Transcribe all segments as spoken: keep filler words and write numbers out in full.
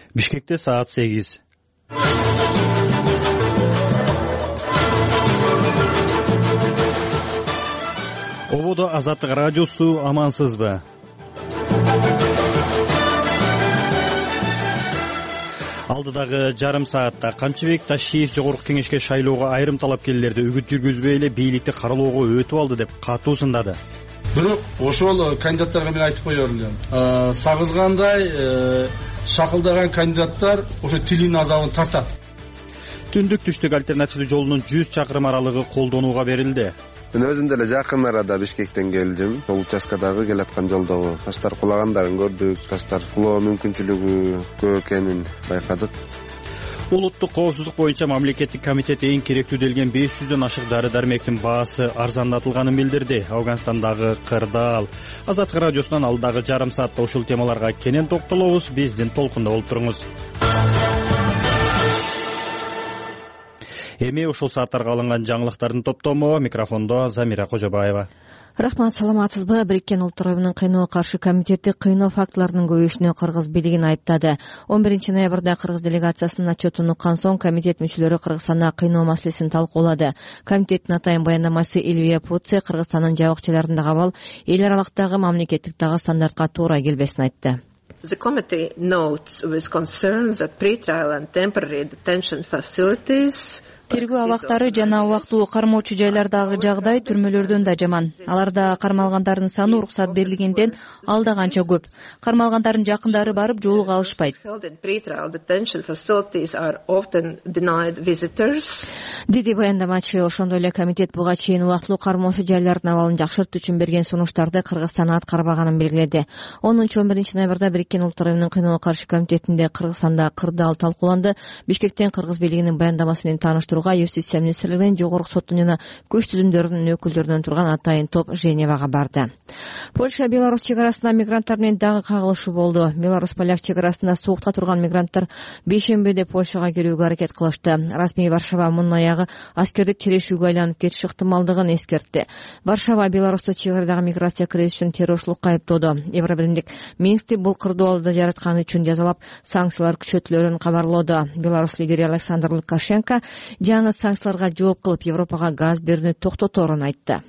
Бишкекте саат сегиз. Ободо Азаттык радиосу, амансызбы? Алдыдагы жарым саатта Камчыбек Ташиев жогорку кеңешке шайлоого айрым талапкерлерди үгүт жүргүзбөй эле бийликти каралоого өтүп алды деп катуу сындады. Бирок ошол кандидаттарга мен айтып коер элем. Сагызгандай шакылдаган кандидаттар ошо тилин азабын тартат. Түндүк түштүк альтернативдүү жолунун жүз чакырым аралыгы колдонууга берилди. Мен өзүм деле жакын арада Бишкектен келдим. Бул участкадагы келаткан жолдогу таштар кулагандарын көрдүк. Таштар кулоо мүмкүнчүлүгү көп экенин байкадык. Улуттук коопсуздук боюнча мамлекеттик комитет эң керектүү делген беш жүздөн ашык дары-дармектин баасы арзандатылганын билдирди. Афганстандагы кырдаал. Азаттык радиосунан алдагы жарым саатта ушул темаларга кенен токтолобуз. Биздин толкунда болуп туруңуз. Эми ушул сааттарга алынган жаңылыктардын топтому. Микрофондо Замира Кожобаева. Рахмат, саламатсызбы? Бириккен Улуттар уюмунун кыйноого каршы комитети кыйноо фактыларынын көбөйүшүнө кыргыз бийлигин айыптады. он биринчи ноябрда кыргыз делегациясынын отчетун уккан соң комитет мүчөлөрү Кыргызстанда кыйноо маселесин талкуулады. Комитеттин атайын баяндамасы Элвия Путсе Кыргызстандын жабык абал эл аралыктагы мамлекеттик дагы стандартка туура келбесин айтты. The committee notes with concerns that pre-trial and temporary detention facilities Тергөө абактары жана убактылуу кармоочу жайлардагы жагдай түрмөлөрдөн да жаман. Аларда кармалгандардын саны уруксат берилгенден алда канча көп. Кармалгандардын жакындары барып жоолуга алышпайт. Диди баяндамачы. Ошондой эле комитет буга чейин убактылуу кармоочу жайлардын абалын жакшыртуу үчүн берген сунуштарды Кыргызстан аткарбаганын белгиледи. онунчу он биринчи ноябрда Бириккен Улуттар уюмунун кыйноого каршы комитетинде Кыргызстанда кырдаал талкууланды. Бишкектен Кыргыз бийлигинин баяндамасы менен тааныштырууга Юстиция министрлигинин жогорку соттун жана күч түзүмдөрүнүн өкүлдөрүнөн турган атайын топ Женевага барды. Польша Беларусь чек арасында мигранттар менен дагы кагылышуу болду. Беларусь-поляк чек арасында суукта турган мигранттар бейшембиде Польшага келүүгө аракет кылышты. Расмий Варшава мунун аягы аскердик терешүүгө айланып кетиш ыктымалдыгын эскертти. Варшава Беларусьта чек арадагы миграция кризисин террорчулукка айыптоодо. Евробиримдик Минскти бул кырдаалды жаратканы үчүн жазалап, санкциялар күчөтүлөөрүн кабарлоодо. Беларусь лидери Александр Лукашенко жаңы санкцияларга жооп кылып Европага газ берүүнү токтоторун айтты.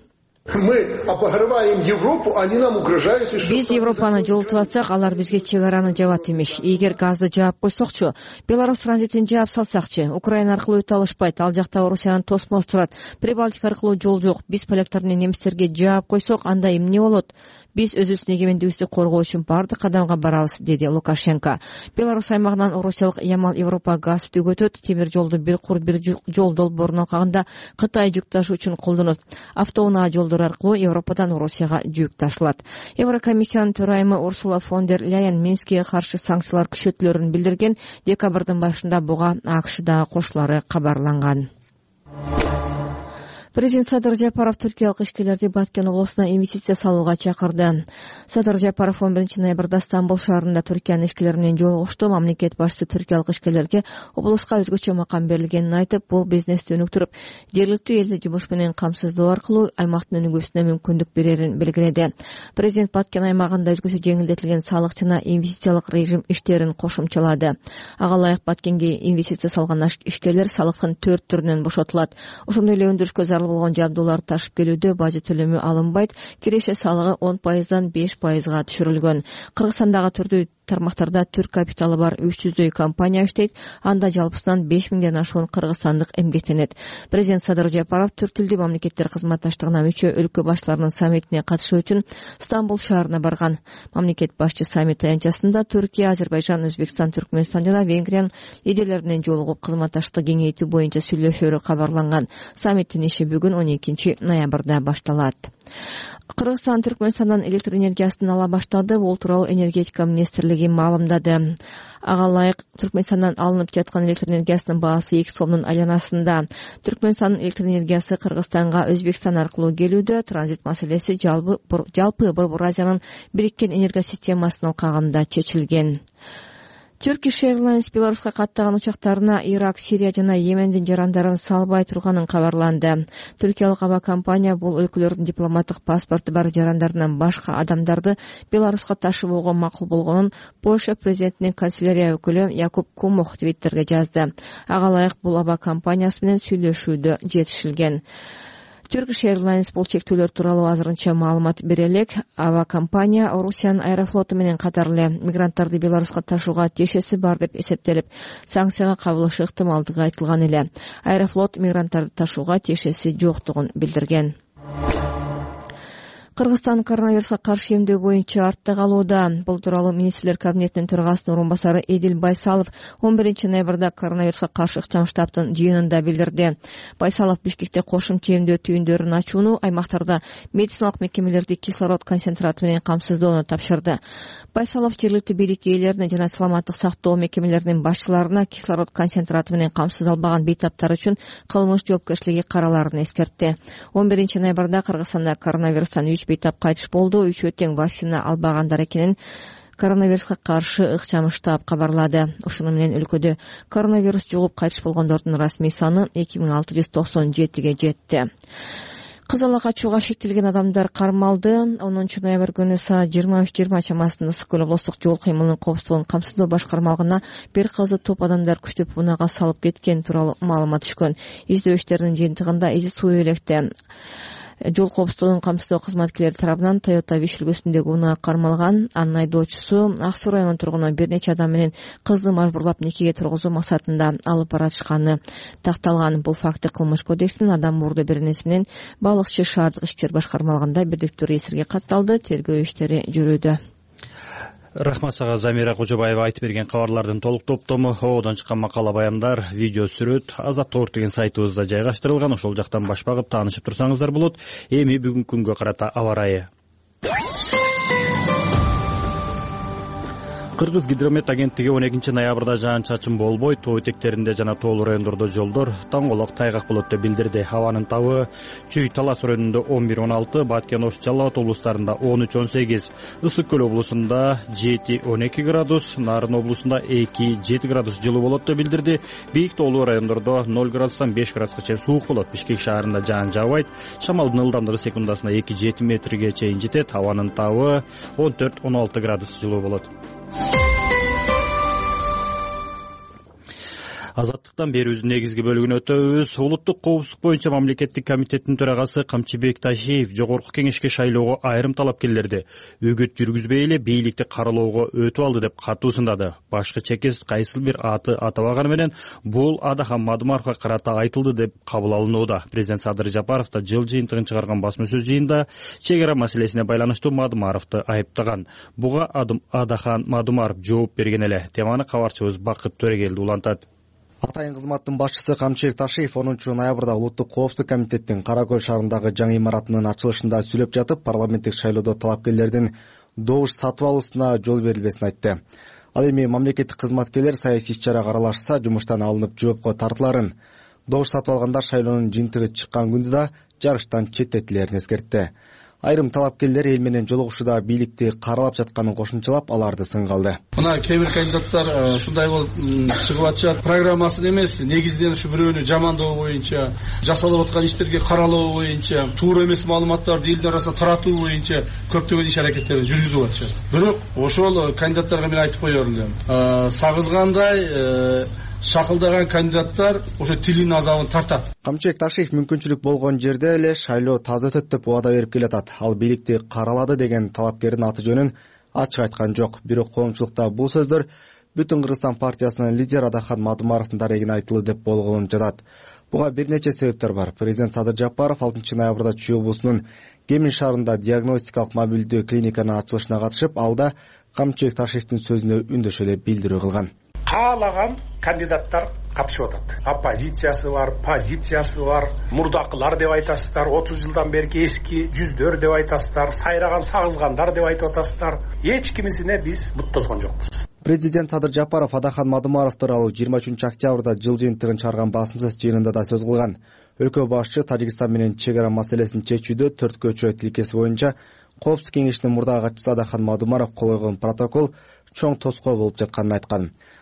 Биз Европаны жылытып атсак, алар бизге чек араны жабат имиш. Эгер газды жаап койсокчу, Беларусь транзитин жаап салсакчы, Украина аркылуу өтө алышпайт, ал жакта Орусиянын тосмосу турат. Прибалтика аркылуу жол жок. Биз поляктар менен немистерге жаап койсок, анда эмне болот? Биз өзүбүздүн эгемендигибизди коргоо үчүн бардык кадамга барабыз, деди Лукашенко. Беларусь аймагынан Орусиялык Ямал Европа газ төгөтөт. Темир жолду бир кур бир жол долбоорунун кагында Кытай жүк ташуу үчүн колдонот. Автоунаа жолдор аркылуу Европадан Орусияга жүк ташылат. Еврокомиссиянын төрайымы Урсула фон дер Ляйен Минскке каршы санкциялар күчөтүлөөрүн билдирген. Декабрдын башында буга АКШ дагы кошулары кабарланган. Президент Садыр Жапаров түркиялык ишкерлерди Баткен облусуна инвестиция салууга чакырды. Садыр Жапаров он биринчи ноябрда Стамбул шаарында Түркиянын ишкерлери менен жолугушту. Мамлекет башчысы түркиялык ишкерлерге облуска өзгөчө макам берилгенин айтып, бул бизнести өнүктүрүп, жергиликтүү элди жумуш менен камсыздоо аркылуу аймактын өнүгүүсүнө мүмкүндүк берерин белгиледи. Президент Баткен аймагында өзгөчө жеңилдетилген салык жана инвестициялык режим иштерин кошумчалады. Ага ылайык Баткенге инвестиция салган ишкерлер салыктын төрт түрүнөн бошотулат. Ошондой эле өндүрүшкө болгон жабдууларды ташып келүүдө бажы төлөмү алынбайт, киреше салыгы он пайыздан беш пайызга түшүрүлгөн. Кыргызстандагы түрдүү тармактарда түрк капиталы бар үч жүздөй компания иштейт. Анда жалпысынан беш миңден ашуун кыргызстандык эмгектенет. Президент Садыр Жапаров түрк тилдүү мамлекеттер кызматташтыгына мүчө өлкө баштарынын саммитине катышуу үчүн Стамбул шаарына барган. Мамлекет башчы саммит аянтчасында Түркия, Азербайжан, Өзбекстан, Түркмөнстан жана Венгриянын лидерлери менен жолугуп кызматташтыкты кеңейтүү боюнча сүйлөшөөрү кабарланган. Саммиттин иши бүгүн он экинчи ноябрда башталат. Кыргызстан Түркмөнстандан электр энергиясын ала баштады. Бул тууралуу энергетика министрлиги маалымдады. Ага ылайык Түркмөнстандан алынып жаткан электр энергиясынын баасы эки сомдун айланасында. Түркмөнстандын электр энергиясы Кыргызстанга Өзбекстан аркылуу келүүдө. Транзит маселеси жалпы Борбор Азиянын бириккен энергия системасынын кагында чечилген. Turkish Airlines Беларуска каттаган учактарына Ирак, Сирия жана Йемендин жарандарын салбай турганын кабарланды. Түркиялык авиакомпания бул өлкөлөрдүн дипломаттык паспорту бар жарандарынан башка адамдарды Беларуска ташыбоого макул болгонун Польша президентинин канцелярия өкүлү Якуб Кумох Твиттерге жазды. Ага ылайык бул авиакомпаниясы менен сүйлөшүүдө жетишилген. Turkish Airlines бул чектөөлөр тууралуу азырынча маалымат бере элек. Авиакомпания Орусиянын Аэрофлоту менен катар эле мигранттарды Беларуска ташууга тиешеси бар деп эсептелип, санкцияга кабылышы ыктымалдыгы айтылган эле. Аэрофлот мигранттарды ташууга тиешеси жоктугун билдирген. Кыргызстан коронавируска каршы эмдөө боюнча артта калууда. Бул тууралуу министрлер кабинетинин төрагасынын орун басары Эдил Байсалов он биринчи ноябрда коронавируска каршы ыкчам штабтын жыйынында билдирди. Байсалов Бишкекте кошумча эмдөө түйүндөрүн ачууну, аймактарда медициналык мекемелерди кислород концентраты менен камсыздоону тапшырды. Байсалов жергиликтүү бийлик ээлерине жана саламаттык сактоо мекемелеринин башчыларына кислород концентраты менен камсыздалбаган бейтаптар үчүн кылмыш жоопкерчилиги караларын эскертти. он биринчи ноябрда Кыргызстанда коронавирустан үч бейтап кайтыш болду. Үчөө тең вакцина албагандар экенин коронавируска каршы ыкчам штаб кабарлады. Ушуну менен өлкөдө коронавирус жугуп кайтыш болгондордун расмий саны эки миң алты жүз токсон жетиге жетти. Кызыл качууга шектелген адамдар кармалды. онунчу ноябрь күнү саат жыйырма үч жыйырма чамасында Ысык көл облустук жол кыймылынын коопсуздугун камсыздоо башкармалыгына бир кызды топ адамдар күчтөп унага салып кеткен тууралуу маалымат түшкөн. Издөө иштеринин жыйынтыгында изи суу электе жол коопсуздугунун камсыздоо кызматкерлери тарабынан Toyota Wish үлгүсүндөгү унаа кармалган. Анын айдоочусу Ак Суу районунун тургуну бир нече адам менен кызды мажбурлап никеге тургузуу максатында алып баратышканы такталган. Бул факты Кылмыш кодексинин адам мурду беренеси менен балыкчы шаардык иштер башкармалыгында бирдиктүү реестрге катталды. Тергөө иштери жүрүүдө. Рахмат сага Замира Кожобаева айтып берген кабарлардын толук топтому, ободон чыккан макала баяндар, видео сүрөт Азаттык деген сайтыбызда жайгаштырылган. Ошол жактан баш багып таанышып турсаңыздар болот. Эми бүгүнкү күнгө карата аба ырайы. Кыргыз гидромет агенттиги он экинчи ноябрда жаан-чачын болбой, тоо этектеринде жана тоолуу райондордо жолдор тоңголок тайгак болот деп билдирди. Абанын табы Чүй Талас районунда он бир он алты, Баткен Ош Жалал Абад облустарында он үч он сегиз, Ысык көл облусунда жети он эки градус, Нарын облусунда эки жети градус жылуу болот деп билдирди. Бийик тоолуу райондордо ноль градустан беш градуска чейин суук болот. Бишкек шаарында жаан жаабайт. Шамалдын ылдамдыгы секундасына эки жети метрге чейин жетет. Абанын табы он төрт он алты градус жылуу болот. Азаттыктан берүүбүздүн негизги бөлүгүнө өтөбүз. Улуттук коопсуздук боюнча мамлекеттик комитеттин төрагасы Камчыбек Ташиев жогорку кеңешке шайлоого айрым талапкерлерди үгүт жүргүзбөй эле бийликти каралоого өтүп алды деп катуу сындады. Башкы чекес кайсыл бир аты атабаганы менен бул Адахан Мадумаровго карата айтылды деп кабыл алынууда. Президент Садыр Жапаров да жыл жыйынтыгын чыгарган басма сөз жыйында чек ара маселесине байланыштуу Мадумаровду айыптаган. Буга Адахан Мадумаров жооп берген эле. Теманы кабарчыбыз Бакыт Төрегелди улантат. Атайын кызматтын башчысы Камчыбек Ташиев онунчу ноябрда Улуттук коопсуздук комитеттин Кара Көл шаарындагы жаңы имаратынын ачылышында сүйлөп жатып, парламенттик шайлоодо талапкерлердин добуш сатып алуусуна жол берилбесин айтты. Ал эми мамлекеттик кызматкерлер саясий иш-чарага аралашса, жумуштан алынып жоопко тартыларын, добуш сатып алгандар шайлоонун жыйынтыгы чыккан күндө да жарыштан четтетилерин эскертти. Айрым талапкерлер эл менен жолугушууда бийликти каралап жатканын кошумчалап, аларды сынга алды. Мына кээ бир кандидаттар ушундай болуп чыгып атышат. Программасын эмес, негизден ушу бирөөнү жамандоо боюнча, жасалып аткан иштерге каралоо боюнча, туура эмес маалыматтарды элдин арасына таратуу боюнча көптөгөн иш аракеттерди жүргүзүп атышат. Бирок ошол кандидаттарга мен айтып коёр элем. Сагызгандай шакылдаган кандидаттар ошо тилин азабын тартат. Камчыбек Ташиев мүмкүнчүлүк болгон жерде эле шайлоо таза өтөт деп убада берип келатат. Ал бийликти каралады деген талапкердин аты жөнүн ачык айткан жок. Бирок коомчулукта бул сөздөр Бүтүн Кыргызстан партиясынын лидери Адахан Мадумаровдун дарегине айтылды деп болгонуп жатат. Буга бир нече себептер бар. Президент Садыр Жапаров алтынчы ноябрда Чүй облусунун Кемин шаарында диагностикалык мобилдүү клиниканын ачылышына катышып, алда Камчыбек Ташиевдин сөзүнө үндөшө эле билдирүү кылган. Каалаган кандидаттар катышып атат. Оппозициясы бар, позициясы бар, мурдакылар деп айтасыздар, отуз жылдан берки эски жүздөр деп айтасыздар, сайраган сагызгандар деп айтып атасыздар. Эч кимисине биз бут тозгон жокпуз. Президент Садыр Жапаров Адахан Мадумаров тууралуу жыйырма үчүнчү октябрда жыл жыйынтыгын чыгарган басымсыз жыйынында да сөз кылган. Өлкө башчы Тажикстан менен чек ара маселесин чечүүдө төрт көчө тилкеси боюнча Коопсуздук кеңешинин мурдагы катчысы Адахан Мадумаров кол койгон протокол чоң тоскоол болуп жатканын айткан.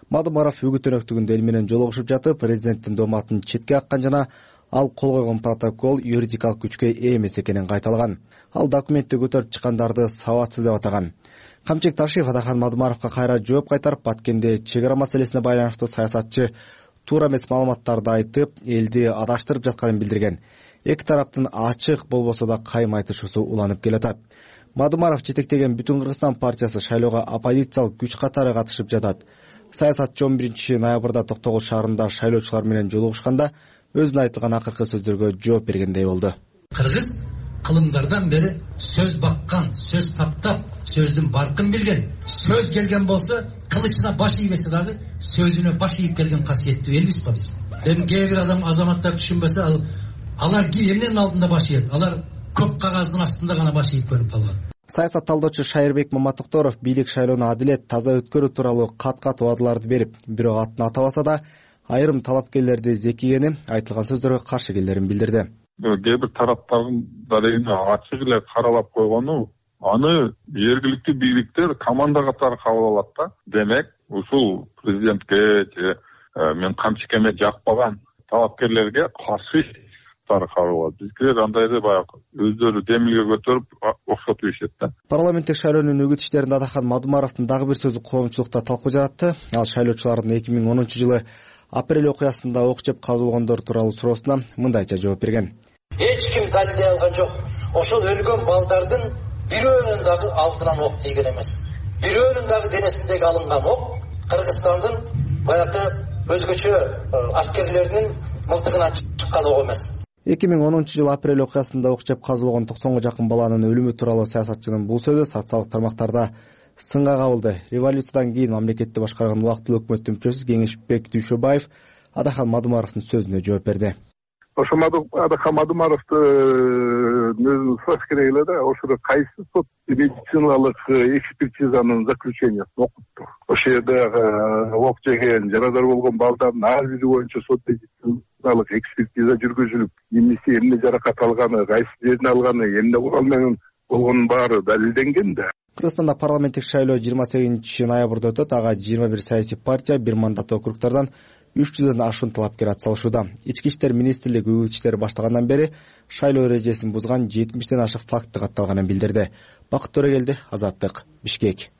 Мадумаров үгүт өнөктүгүндө эл менен жолугушуп жатып, президенттин дооматын четке каккан жана ал кол койгон протокол юридикалык күчкө ээ эмес экенин кайталаган. Ал документти көтөрүп чыккандарды сабатсыз деп атаган. Камчек Ташиев Адахан Мадумаровго кайра жооп кайтарып, Баткенде чек ара маселесине байланыштуу саясатчы туура эмес маалыматтарды айтып, элди адаштырып жатканын билдирген. Эки тараптын ачык болбосо да кайым айтышуусу уланып келатат. Мадумаров жетектеген Бүтүн Кыргызстан партиясы шайлоого оппозициялык күч катары катышып жатат. Саясатчы он биринчи ноябрда Токтогул шаарында шайлоочулар менен жолугушканда өзүнө айтылган акыркы сөздөргө жооп бергендей болду. Кыргыз кылымдардан бери сөз баккан, сөз таптап, сөздүн баркын билген, сөз келген болсо кылычына баш ийбесе дагы сөзүнө баш ийип келген касиеттүү элбиз го биз. Эми кээ бир адам азаматтар түшүнбөсө, ал алар эмненин алдында баш ийет? Алар көп кагаздын астында гана баш ийип көрүп калган. Саясат талдоочу Шайырбек Маматокторов бийлик шайлоону адилет, таза өткөрүү тууралуу кат-кат убадаларды берип, бирок атын атабаса да айрым талапкерлерди зекигени, айтылган сөздөргө каршы келерин билдирди. Кээ бир тараптардын дарегине ачык эле каралап койгону, аны жергиликтүү бийликтер команда катары кабыл алат да. Демек, ушул президентке же мен Камчекеме жакпаган талапкерлерге каршы кабыл. Биздер андайды баягы өздөрү демилге көтөрүп окшотуп ишет да. Парламенттик шайлоонун үгүт иштеринде Адахан Мадумаровдун дагы бир сөзү коомчулукта талкуу жаратты. Ал шайлоочулардын эки миң онунчу жылы апрель окуясында ок жеп казылгондор тууралуу суроосуна мындайча жооп берген. Эч ким далилдей алган жок. Ошол өлгөн балдардын бирөөнүн дагы алдынан ок тийген эмес. Бирөөнүн дагы денесиндеги алынган ок Кыргызстандын баягы өзгөчө аскерлеринин мылтыгынан чыккан ок эмес. эки миң онунчу жылы апрель окуясында ок жеп казылган токсонго жакын баланын өлүмү тууралуу саясатчынын бул сөзү социалдык тармактарда сынга кабылды. Революциядан кийин мамлекетти башкарган убактылуу өкмөттүн мүчөсү Кеңешбек Дүйшөбаев Адахан Мадумаровдун сөзүнө жооп берди. Ошо Адахан Мадумаровду өзү сураш керек эле да, ошо кайсы сот медициналык экспертизанын заключениясын окутту. Ошол жерде ок жеген, жарадар болгон балдардын ар бири боюнча сот медициналык экспертиза жүргүзүлүп, эмнеси эмне жаракат алганы, кайсы жерин алганы, эмне курал менен болгонун баары далилденген да. Кыргызстанда парламенттик шайлоо жыйырма сегизинчи ноябрда өтөт. Ага жыйырма бир саясий партия, бир мандаттуу округдардан үч жүздөн ашуун талапкер атсалышууда. Ички иштер министрлиги үгүт иштери баштагандан бери шайлоо эрежесин бузган жетимиштен ашык факты катталганын билдирди. Бакыт Төрөгелди, Азаттык, Бишкек.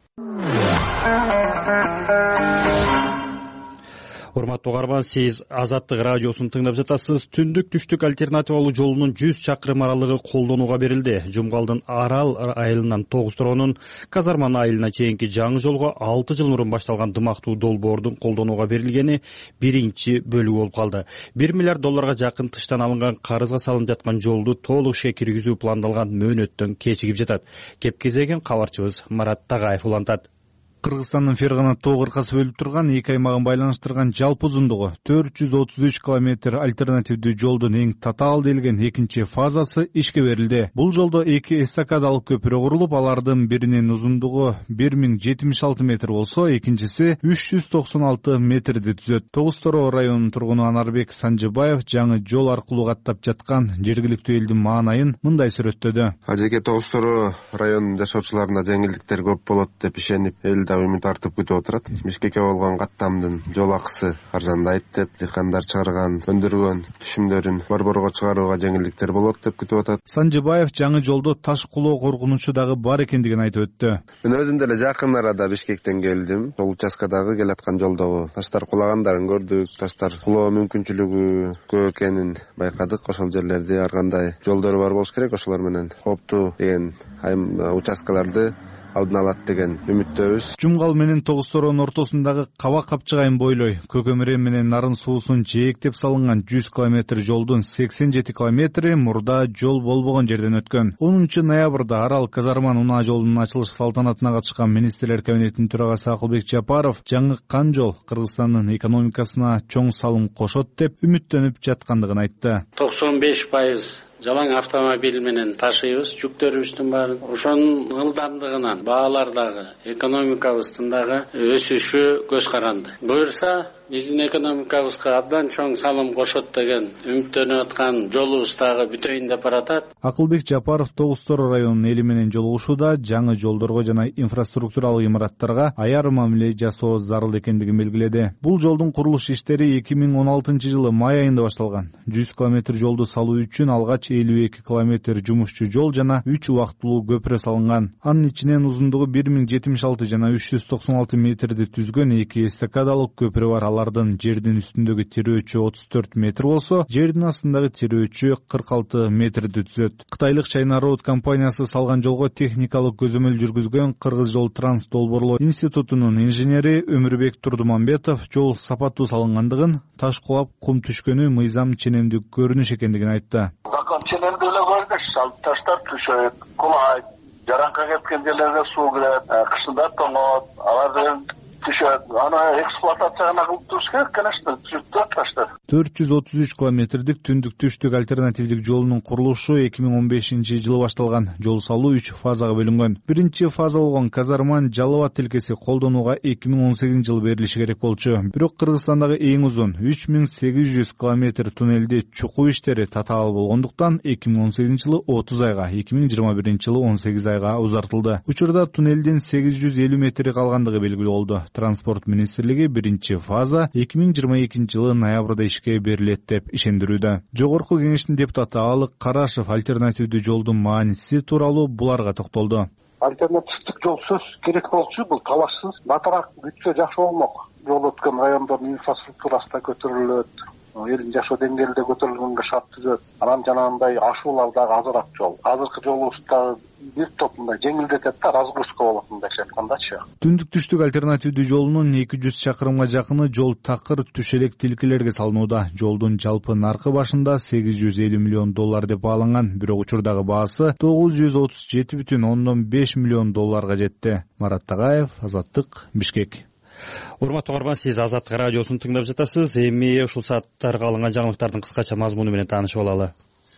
Урматтуу угарман, сиз Азаттык радиосун тыңдап жатасыз. Түндүк түштүк альтернативалуу жолунун жүз чакырым аралыгы колдонууга берилди. Жумгалдын Арал айылынан тогуз торонун Казарман айылына чейинки жаңы жолго алты жыл мурун башталган дымактуу долбоордун колдонууга берилгени биринчи бөлүгү болуп калды. бир миллиард долларга жакын тыштан алынган карызга салынып жаткан жолду толук ишке киргизүү пландалган мөөнөттөн кечигип жатат. Кеп кезеген кабарчыбыз Марат Тагаев улантат. Кыргызстандын Фергана тоо кыркасы бөлүп турган эки аймагын байланыштырган жалпы узундугу төрт жүз отуз үч километр альтернативдүү жолдун эң татаал делген экинчи фазасы ишке берилди. Бул жолдо эки эстакадалык көпүрө курулуп, алардын биринин узундугу бир миң жетимиш алты метр болсо, экинчиси үч жүз токсон алты метрди түзөт. Тогуз Тороо районунун тургуну Анарбек Санжыбаев жаңы жол аркылуу каттап жаткан жергиликтүү элдин маанайын мындай сүрөттөдү. Ажеке Тогуз Тороо районунун жашоочуларына жеңилдиктер көп болот деп ишенип, эл үмүт артып күтүп отурат. Бишкекке болгон каттамдын жол акысы арзандайт деп, дыйкандар чыгарган, өндүргөн түшүмдөрүн борборго чыгарууга жеңилдиктер болот деп күтүп атат. Санжыбаев жаңы жолдо таш кулоо коркунучу дагы бар экендигин айтып өттү. Мен өзүм деле жакын арада Бишкектен келдим. Сол участкадагы келаткан жолдогу таштар кулагандарын көрдүк. Таштар кулоо мүмкүнчүлүгү көп экенин байкадык. Ошол жерлерде ар кандай жолдору бар болуш керек. Ошолор менен кооптуу деген участкаларды алдын алат деген үмүттөбүз. Жумгал менен Тогуз Тороонун ортосундагы Каба Капчыгайын бойлой Көкөмүрө менен Нарын суусун жээктеп салынган жүз километр жолдун сексен жети километри мурда жол болбогон жерден өткөн. онунчу ноябрда Арал Казарман унаа жолунун ачылыш салтанатына катышкан министрлер кабинетинин төрагасы Акылбек Жапаров жаңы кан жол Кыргызстандын экономикасына чоң салым кошот деп үмүттөнүп жаткандыгын айтты. токсон беш пайыз жалаң автомобиль менен ташыйбыз жүктөрүбүздүн баарын. Ошонун ылдамдыгынан баалар дагы, экономикабыздын дагы өсүшү көз каранды. Буюрса биздин экономикабызга абдан чоң салым кошот деген үмүттөнүп аткан жолубуз дагы бүтөйүн деп баратат. Акылбек Жапаров Тогуз Тор районунун эли менен жолугушууда жаңы жолдорго жана инфраструктуралык имараттарга аяр мамиле жасоо зарыл экендигин белгиледи. Бул жолдун курулуш иштери эки миң он алтынчы жылы май айында башталган. жүз километр жолду салуу үчүн алгач элүү эки километр жумушчу жол жана үч убактылуу көпүрө салынган. Анын ичинен узундугу бир миң жетимиш алты жана үч жүз токсон алты метрди түзгөн эки эстакадалык көпүрө бар. Алардын жердин үстүндөгү тирөөчү отуз төрт метр болсо, жердин астындагы тирөөчү кырк алты метрди түзөт. Кытайлык China Road компаниясы салган жолго техникалык көзөмөл жүргүзгөн Кыргыз жол транс долбоорлоо институтунун инженери Өмүрбек Турдумамбетов жол сапаттуу салынгандыгын, таш кулап кум түшкөнү мыйзам ченемдүү көрүнүш экендигин айтты. Закон ченемдүү эле көрүнүш, таштар түшөт, кулайт, жаранка кеткен жерлерге суу кирет, кышында тоңот, алардын түшөт. Аны эксплуатацияга кылып туруш керек, конечно, түшүп таштар. төрт жүз отуз үч километрдик түндүк түштүк альтернативдик жолунун курулушу эки миң он бешинчи жылы башталган. Жол салуу үч фазага бөлүнгөн. Биринчи фаза болгон Казарман Жалал тилкеси колдонууга эки миң он сегизинчи жылы берилиши керек болчу. Бирок Кыргызстандагы эң узун үч миң сегиз жүз километр туннелди чукуу иштери татаал болгондуктан эки миң он сегизинчи жылы отуз айга, эки миң жыйырма биринчи жылы он сегиз айга узартылды. Учурда туннелдин сегиз жүз элүү метри калгандыгы белгилүү болду. Транспорт министрлиги биринчи фаза эки миң жыйырма экинчи жылы ноябрда ишке берилет деп ишендирүүдө. Жогорку кеңештин депутаты Алык Карашев альтернативдүү жолдун мааниси тууралуу буларга токтолду. Альтернативдик жол сөз керек болчу, бул талашсыз. Батыраак бүтсө жакшы болмок. Жол өткөн райондордун инфраструктурасы да көтөрүлөт. Элдин жашоо деңгээли да көтөрүлгөнгө шарт түзөт. Анан жанагындай ашуулар дагы азыраак жол. Азыркы жолубузда бир топ мындай жеңилдетет да, разгрузка болот мындайча айткандачы. Түндүк түштүк альтернативдүү жолунун эки жүз чакырымга жакыны жол такыр түшелек тилкелерге салынууда. Жолдун жалпы наркы башында сегиз жүз элүү миллион доллар деп бааланган, бирок учурдагы баасы тогуз жүз отуз жети бүтүн ондон беш миллион долларга жетти. Марат Тагаев, Азаттык, Бишкек. Урматтуу угарман, сиз Азаттык радиосун тыңдап жатасыз. Эми ушул сааттарга алынган жаңылыктардын кыскача мазмуну менен таанышып алалы.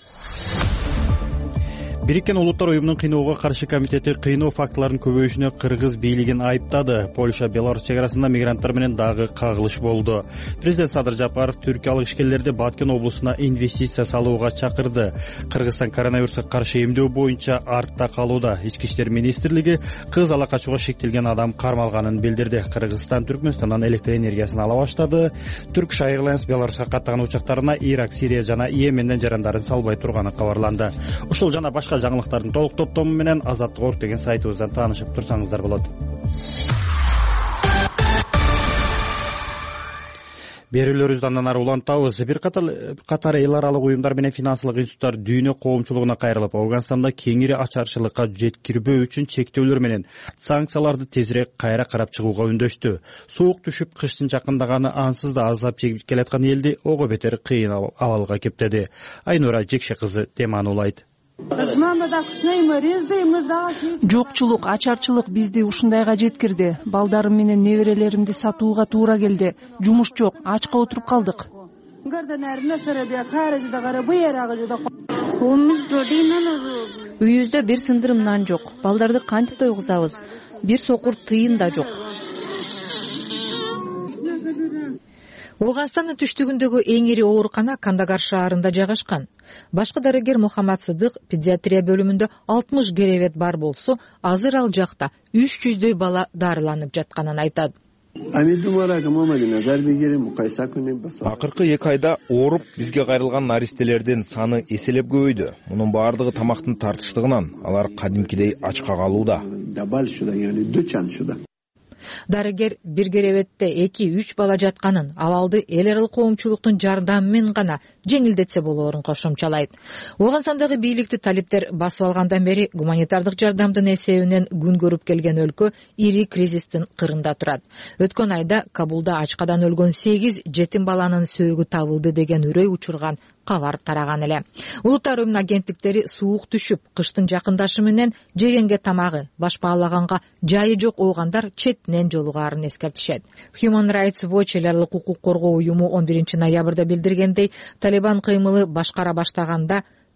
Бириккен Улуттар уюмунун кыйноого каршы комитети кыйноо фактыларынын көбөйүшүнө Кыргыз бийлигин айыптады. Польша Беларусь чек арасында мигранттар менен дагы кагылыш болду. Президент Садыр Жапаров түркиялык ишкерлерди Баткен облусуна инвестиция салууга чакырды. Кыргызстан коронавируска каршы эмдөө боюнча артта калууда. Ички иштер министрлиги кыз ала качууга шектелген адам кармалганын билдирди. Кыргызстан Түркмөнстандан электр энергиясын ала баштады. Turkish Airlines Беларуска каттаган учактарына Ирак, Сирия жана Йеменден жарандарын салбай турганы кабарланды. Ушул жана башка жаңылыктардын толук топтому менен Азаттык орг деген сайтыбыздан таанышып турсаңыздар болот. Берүүлөрүбүздү андан ары улантабыз. Бир катар эл аралык уюмдар менен финансылык институттар дүйнө коомчулугуна кайрылып, Афганстанда кеңири ачарчылыкка жеткирбөө үчүн чектөөлөр менен санкцияларды тезирээк кайра карап чыгууга үндөштү. Суук түшүп, кыштын жакындаганы ансыз да азап чегип келаткан элди ого бетер кыйын абалга кептеди. Айнура Жекше кызы теманы улайт. Жокчулук, ачарчылык бизди ушундайга жеткирди. Балдарым менен неберелеримди сатууга туура келди. Жумуш жок, ачка отуруп калдык. Үйүбүздө бир сындырым нан жок. Балдарды кантип тойгузабыз? Бир сокур тыйын да жок. Афганстандын түштүгүндөгү эң ири оорукана Кандагар шаарында жайгашкан. Башкы дарыгер Мухаммад Сыдык педиатрия бөлүмүндө алтымыш керебет бар болсо, азыр ал жакта үч жүздөй бала дарыланып жатканын айтат. Акыркы эки айда ооруп бизге кайрылган наристелердин саны эселеп көбөйдү. Мунун баардыгы тамактын тартыштыгынан, алар кадимкидей ачка калууда. Дарыгер бир керебетте эки үч бала жатканын, абалды эл аралык коомчулуктун жардамы менен гана жеңилдетсе болоорун кошумчалайт. Афганстандагы бийликти талиптер басып алгандан бери гуманитардык жардамдын эсебинен күн көрүп келген өлкө ири кризистин кырында турат. Өткөн айда Кабулда ачкадан өлгөн сегиз жетим баланын сөөгү табылды деген үрөй учурган кабар тараган эле. Улуттар уюмунун агенттиктери суук түшүп, кыштын жакындашы менен жегенге тамагы, баш баалаганга жайы жок оогандар четинен жолугаарын эскертишет. Human Rights Watch эл аралык укук коргоо уюму он биринчи ноябрда билдиргендей, Талибан кыймылы башкара баштаганда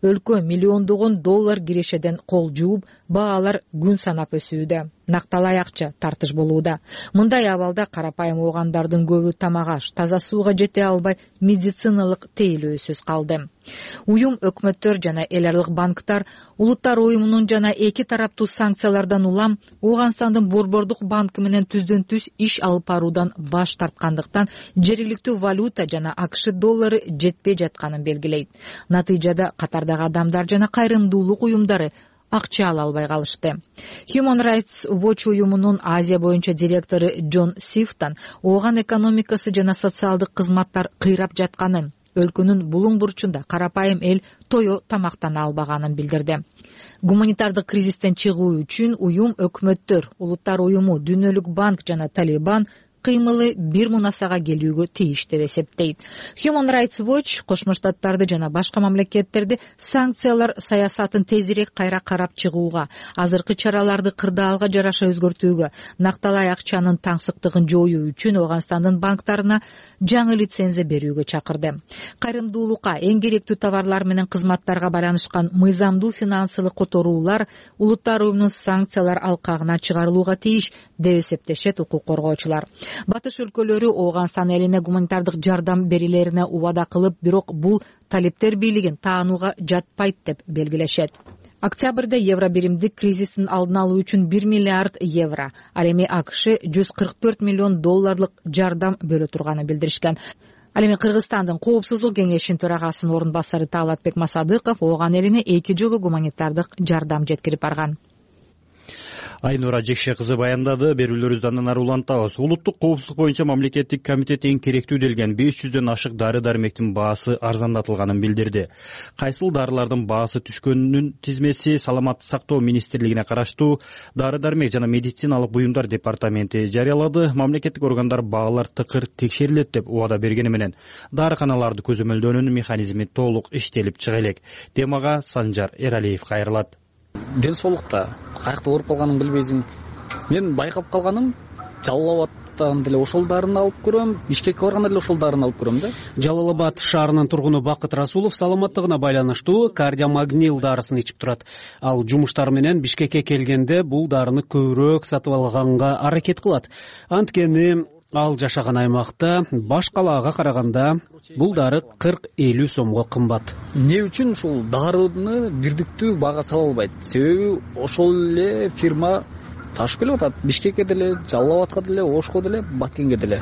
өлкө миллиондогон доллар кирешеден кол жууп, баалар күн санап өсүүдө. Накталай акча тартыш болууда. Мындай абалда карапайым оогандардын көбү тамак аш, таза сууга жете албай медициналык тейлөөсүз калды. Уюм өкмөттөр жана эл аралык банктар улуттар уюмунун жана эки тараптуу санкциялардан улам Ооганстандын Борбордук банкы менен түздөн түз иш алып баруудан баш тарткандыктан жергиликтүү валюта жана АКШ доллары жетпей жатканын белгилейт. Натыйжада катардагы адамдар жана кайрымдуулук уюмдары акча ала албай калышты. Human Rights Watch уюмунун Азия боюнча директору Джон Сифтан ооган экономикасы жана социалдык кызматтар кыйрап жатканын, өлкөнүн булуң бурчунда карапайым эл тое тамактана албаганын билдирди. Гуманитардык кризистен чыгуу үчүн уюм өкмөттөр, улуттар уюму, Дүйнөлүк банк жана Талибан кыймылы бир мунасага келүүгө тийиштүү деп эсептейт. Human Rights Watch Кошмо Штаттарды жана башка мамлекеттерди санкциялар саясатын тезирээк кайра карап чыгууга, азыркы чараларды кырдаалга жараша өзгөртүүгө, накталай акчанын таңсыктыгын жоюу үчүн Ооганстандын банктарына жаңы лицензия берүүгө чакырды. Кайрымдуулукка, эң керектүү товарлар менен кызматтарга байланышкан мыйзамдуу финансылык которуулар улуттар уюмунун санкциялар алкагына чыгарылууга тийиш деп эсептешет укук коргоочулар. Батыш өлкөлөрү Ооганстан элине гуманитардык жардам берилерине убада кылып, бирок бул талиптер бийлигин таанууга жатпайт деп белгилешет. Октябрда евро биримдик кризистин алдын алуу үчүн бир миллиард евро, ал эми АКШ жүз кырк төрт миллион долларлык жардам бөлө турганын билдиришкен. Ал эми Кыргызстандын Коопсуздук кеңешинин төрагасынын орун басары Талатбек Масадыков ооган элине эки жолу гуманитардык жардам жеткирип барган. Айнура Жекше кызы баяндады. Берүүлөрүбүздү андан ары улантабыз. Улуттук коопсуздук боюнча мамлекеттик комитет эң керектүү делген беш жүздөн ашык дары-дармектин баасы арзандатылганын билдирди. Кайсыл дарылардын баасы түшкөнүнүн тизмеси Саламаттык сактоо министрлигине караштуу дары-дармек жана медициналык буюмдар департаменти жарыялады. Мамлекеттик органдар баалар тыкыр текшерилет деп убада бергени менен дарыканаларды көзөмөлдөөнүн механизми толук иштелип чыга элек. Темага Санжар Эралиев кайрылат. Ден соолукта каякта ооруп калганын билбейсиң. Мен байкап калганым Жалал абадтан деле ошол дарыны алып көрөм, Бишкекке барганда деле ошол дарыны алып көрөм да. Жалал абад шаарынын тургуну Бакыт Расулов саламаттыгына байланыштуу кардиомагнил дарысын ичип турат. Ал жумуштар менен Бишкекке келгенде бул дарыны көбүрөөк сатып алганга аракет кылат. Анткени ал жашаган аймакта баш калаага караганда бул дары кырк элүү сомго кымбат. Эмне үчүн ушул дарыны бирдиктүү баага сала албайт? Себеби ошол эле фирма ташып келип атат. Бишкекке деле, Жалал абадка деле, Ошко деле, Баткенге деле.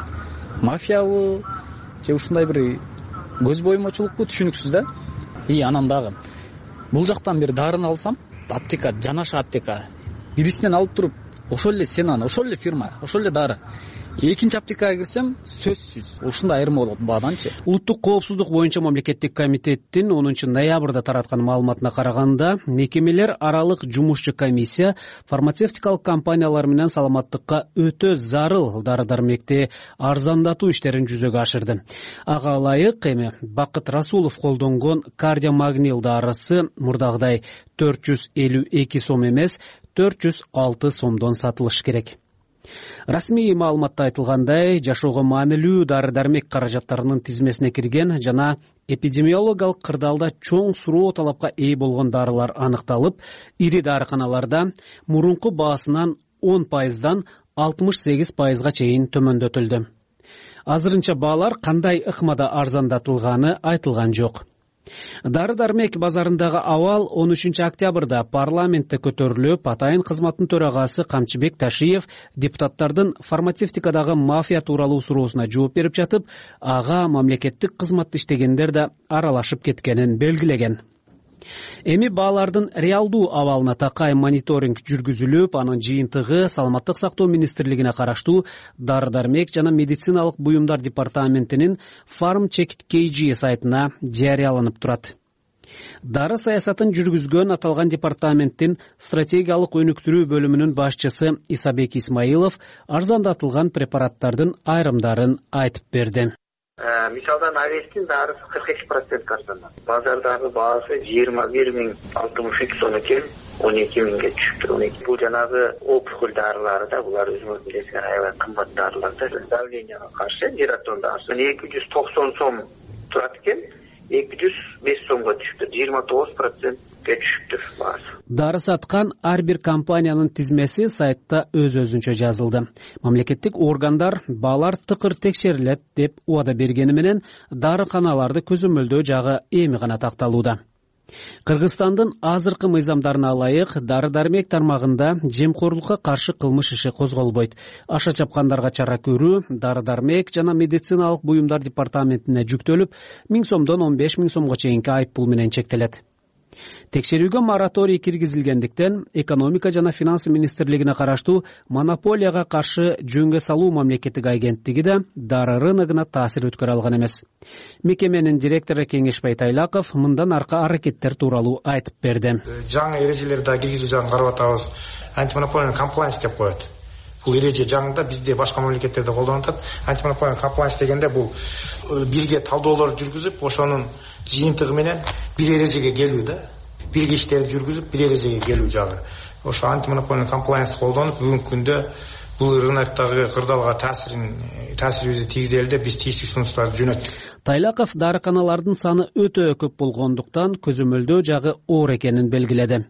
Мафиябы же ушундай бир көз боюмачулукпу түшүнүксүз да. И анан дагы бул жактан бир дарыны алсам, аптека, жанаша аптека бирисинен алып туруп, ошол эле сенан, ошол эле фирма, ошол эле дары. Экинчи аптекага кирсем, сөзсүз ушундай айырма болот бааданчы. Улуттук коопсуздук боюнча мамлекеттик комитеттин онунчу ноябрда тараткан маалыматына караганда, мекемелер аралык жумушчу комиссия фармацевтикалык компаниялар менен саламаттыкка өтө зарыл дары-дармекти арзандатуу иштерин жүзөгө ашырды. Ага ылайык эми Бакыт Расулов колдонгон кардиомагнил дарысы мурдагыдай төрт жүз элүү эки сом эмес, төрт жүз алты сомдон сатылыш керек. Расмий маалыматта айтылгандай, жашоого маанилүү дары-дармек каражаттарынын тизмесине кирген жана эпидемиологиялык кырдаалда чоң суроо талапка ээ болгон дарылар аныкталып, ири дарыканаларда мурунку баасынан он пайыздан алтымыш сегиз пайызга чейин төмөндөтүлдү. Азырынча баалар кандай ыкмада арзандатылганы айтылган жок. Дары-дармек базарындагы абал он үчүнчү октябрда парламентте көтөрүлүп, Атайын кызматтын төрагасы Камчыбек Ташиев депутаттардын фармацевтикадагы мафия тууралуу суроосуна жооп берип жатып, ага мамлекеттик кызматта иштегендер да аралашып кеткенин белгилеген. Эми баалардын реалдуу абалына такай мониторинг жүргүзүлүп, анын жыйынтыгы Саламаттык сактоо министрлигине караштуу дары-дармек жана медициналык буюмдар департаментинин FarmCheck.kg сайтына жарыяланып турат. Дары саясатын жүргүзгөн аталган департаменттин стратегиялык өнүктүрүү бөлүмүнүн башчысы Исабек Исмаилов арзандатылган препараттардын айрымдарын айтып берди. Мисалдан Авестин дарысы кырк эки процент арзандады. Базардагы баасы жыйырма бир миң алтымыш үч сом экен, он эки миңге түшүптү. Бул жанагы опухоль дарылары да, булар өзүңүз билесиңер, аябай кымбат дарылар да. Давленияга каршы Диратон дарысы эки жүз токсон сом турат экен. эки жүз беш сомго түштү, жыйырма тогуз процентке түшүптүр баасы. Дары саткан ар бир компаниянын тизмеси сайтта өз өзүнчө жазылды. Мамлекеттик органдар баалар тыкыр текшерилет деп убада бергени менен дарыканаларды көзөмөлдөө жагы эми гана такталууда. Кыргызстандын азыркы мыйзамдарына ылайык дары-дармек тармагында жемкорлукка каршы кылмыш иши козголбойт. Аша чапкандарга чара көрүү дары-дармек жана медициналык буюмдар департаментине жүктөлүп, миң сомдон он беш миң сомго чейинки айыппул менен чектелет. Текшерүүгө мораторий киргизилгендиктен экономика жана финансы министрлигине караштуу монополияга каршы жөнгө салуу мамлекеттик агенттиги да дары рыногуна таасир өткөрө алган эмес. Мекеменин директору Кеңешбай Тайлаков мындан аркы аракеттер тууралуу айтып берди. Жаңы эрежелерди да киргизүү жагын карап атабыз. Антимонополия комплайнс деп коет. Бул эреже жаңында бизде башка мамлекеттерде колдонуп атат. Антимонополия комплайнс дегенде бул бирге талдоолор жүргүзүп, ошонун жыйынтыгы менен бир эрежеге келүү да. Бирге иштерди жүргүзүп, бир эрежеге келүү жагы. Ошо антимонополия комплайнсты колдонуп, бүгүнкү күндө бул рыноктогу кырдаалга таасирин таасирибизди тийгизели деп биз тийиштүү сунуштарды жөнөттүк. Тайлаков дарыканалардын саны өтө көп болгондуктан көзөмөлдөө жагы оор экенин белгиледи.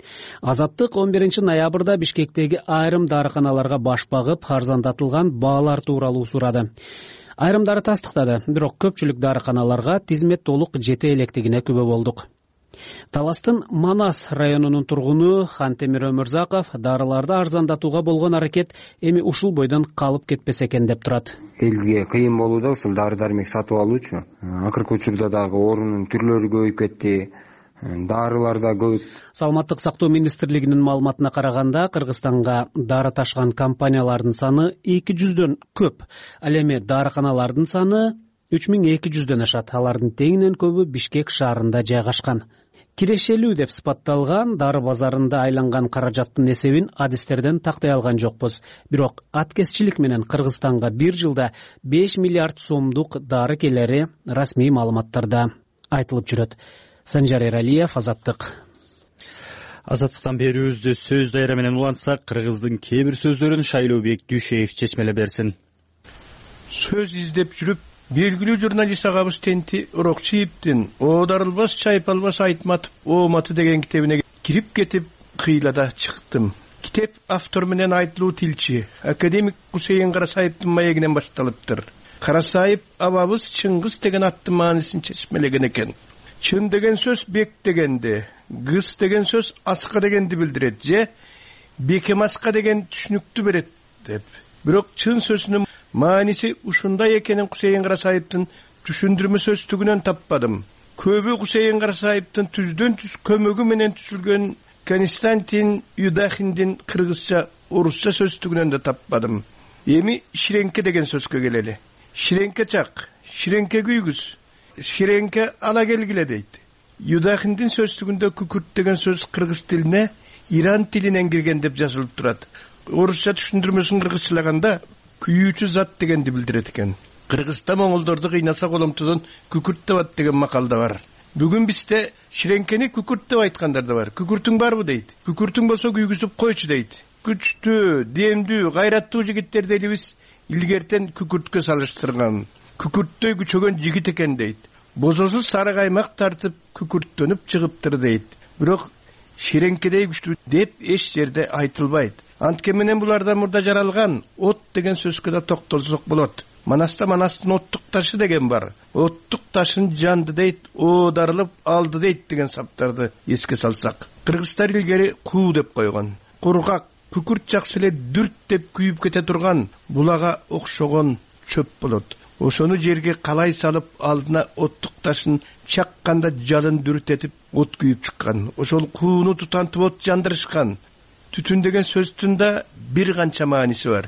Азаттык он биринчи ноябрда Бишкектеги айрым дарыканаларга баш багып, арзандатылган баалар тууралуу сурады. Айрымдары тастыктады, бирок көпчүлүк дарыканаларга тизмет толук жете электигине күбө болдук. Таластын Манас районунун тургуну Хантемир Өмүрзаков дарыларды арзандатууга болгон аракет эми ушул бойдон калып кетпесе экен деп турат. Элге кыйын болууда ушул дары-дармек сатып алуучу. Акыркы учурда дагы оорунун түрлөрү көбөйүп кетти. Дарылар да көп. Саламаттык сактоо министрлигинин маалыматына караганда, Кыргызстанга дары ташыган компаниялардын саны эки жүздөн көп. Ал эми дарыканалардын саны үч миң эки жүздөн ашат. Алардын теңинен көбү Бишкек шаарында жайгашкан. Кирешелүү деп сыпатталган дары базарында айланган каражаттын эсебин адистерден тактай алган жокпуз. Бирок аткезчилик менен Кыргызстанга бир жылда беш миллиард сомдук дары келери расмий маалыматтарда айтылып жүрөт. Санжар Эралиев, Азаттык. Азаттыктан берүүбүздү сөз дайра менен улантсак, кыргыздын кээ бир сөздөрүн Шайлообек Дүйшеев чечмелеп берсин. Сөз издеп жүрүп, белгилүү журналист агабыз Тенти Урокчиевдин "Оодарылбас чайпалбас айтматып, ооматы" деген китебине кирип кетип, кыйлада чыктым. Китеп автор менен айтылуу тилчи, академик Кусейин Карасаевдин маегинен башталыптыр. Карасаев абабыз Чыңгыз деген аттын маанисин чечмелеген экен. Чын деген сөз бек дегенди, гыс деген сөз аска дегенди билдирет же бекемаска деген түшүнүктү берет деп. Бирок чын сөзүнүн мааниси ушундай экенин Кусейин Карасаевдин түшүндүрмө сөздүгүнөн таппадым. Көбү Кусейин Карасаевдин түздөн түз көмөгү менен түзүлгөн Константин Юдахиндин кыргызча, орусча сөздүгүнөн да таппадым. Эми ширенке деген сөзгө келели. Ширенке чак, ширенке күйгүз, ширенке ала келгиле дейт. Юдахиндин сөздүгүндө күкүрт деген сөз кыргыз тилине Иран тилинен кирген деп жазылып турат. Орусча түшүндүрмөсүн кыргызчалаганда күйүүчү зат дегенди билдирет экен. Кыргызда моңолдорду кыйнаса коломтодон күкүрт деп деген макал да бар. Бүгүн бизде ширенкени күкүрт деп айткандар да бар. Күкүртүң барбы дейт. Күкүртүң болсо күйгүзүп койчу дейт. Күчтүү, демдүү, гайраттуу жигиттерди элибиз илгертен күкүрткө салыштырган. Күкүрттөй күчөгөн жигит экен дейт. Бозосу сары каймак тартып күкүрттөнүп чыгыптыр дейт. Бирок ширенкедей күчтүү деп эч жерде айтылбайт. Антке менен булардан мурда жаралган от деген сөзгө да токтолсок болот. Манаста Манастын оттук ташы деген бар. Оттук ташын жанды дейт, оодарылып алды дейт деген саптарды эске салсак. Кыргыздар илгери куу деп койгон. Кургак, күкүрт жакшы эле дүрт деп күйүп кете турган булага окшогон чөп болот. Ошону жерге калай салып алдына оттук ташын чакканда жалын дүртетип от күйүп чыккан. Ошол кууну тутантып от жандырышкан. Түтүн деген сөздүн да бир канча мааниси бар.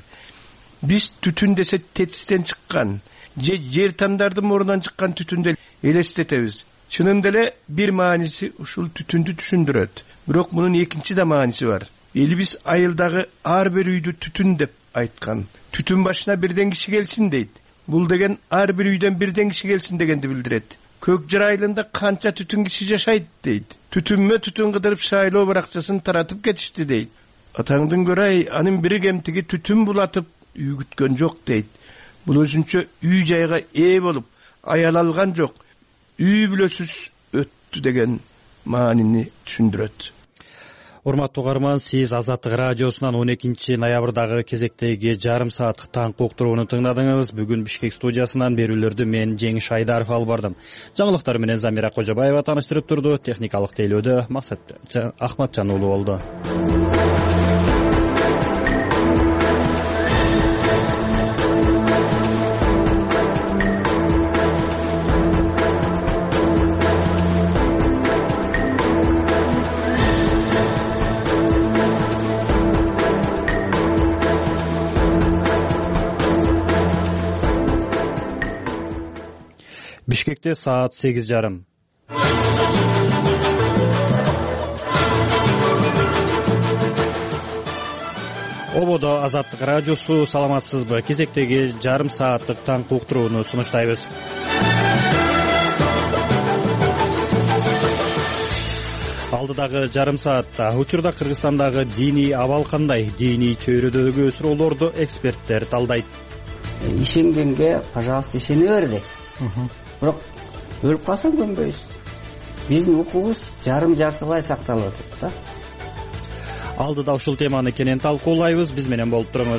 Биз түтүн десе тетистен чыккан, же жер тамдардын мурунан чыккан түтүндү элестетебиз. Чынында эле бир мааниси ушул түтүндү түшүндүрөт. Бирок мунун экинчи да мааниси бар. Элибиз айылдагы ар бир үйдү түтүн деп айткан. Түтүн башына бирден киши келсин дейт. Бул деген ар бир үйдөн бирден киши келсин дегенди билдирет. Көк жыр айылында канча түтүн киши жашайт дейт. Түтүнмө түтүн кыдырып шайлоо баракчасын таратып кетишти дейт. Атаңдын көрай, анын бир кемтиги түтүн булатып үйгүткөн жок дейт. Бул өзүнчө үй жайга ээ болуп, аял алган жок. үй бүлөсүз өттү деген маанини түшүндүрөт. Урматтуу угарман, сиз Азаттык радиосунан он экинчи ноябрдагы кезектеги жарым сааттык таңкы уктурууну тыңдадыңыз. Бүгүн Бишкек студиясынан берүүлөрдү мен Жеңиш Айдаров алып бардым. Жаңылыктар менен Замира Кожобаева тааныштырып турду. Техникалык тейлөөдө Максат Ахматжан уулу болду. Бишкекте саат сегиз жарым. Ободо Азаттык радиосу, саламатсызбы? Кезектеги жарым сааттык таңкы уктурууну сунуштайбыз. Алдыдагы жарым саатта учурда Кыргызстандагы диний абал кандай? Диний чөйрөдөгү суроолорду эксперттер талдайт. Ишенгенге, пожалуйста, ишене берди. Бирок өлүп калсаң көнбөйбүз. Биздин укугубуз жарым жартылай сакталып атат да. Алдыда ушул теманы кенен талкуулайбыз. Биз менен болуп туруңуз.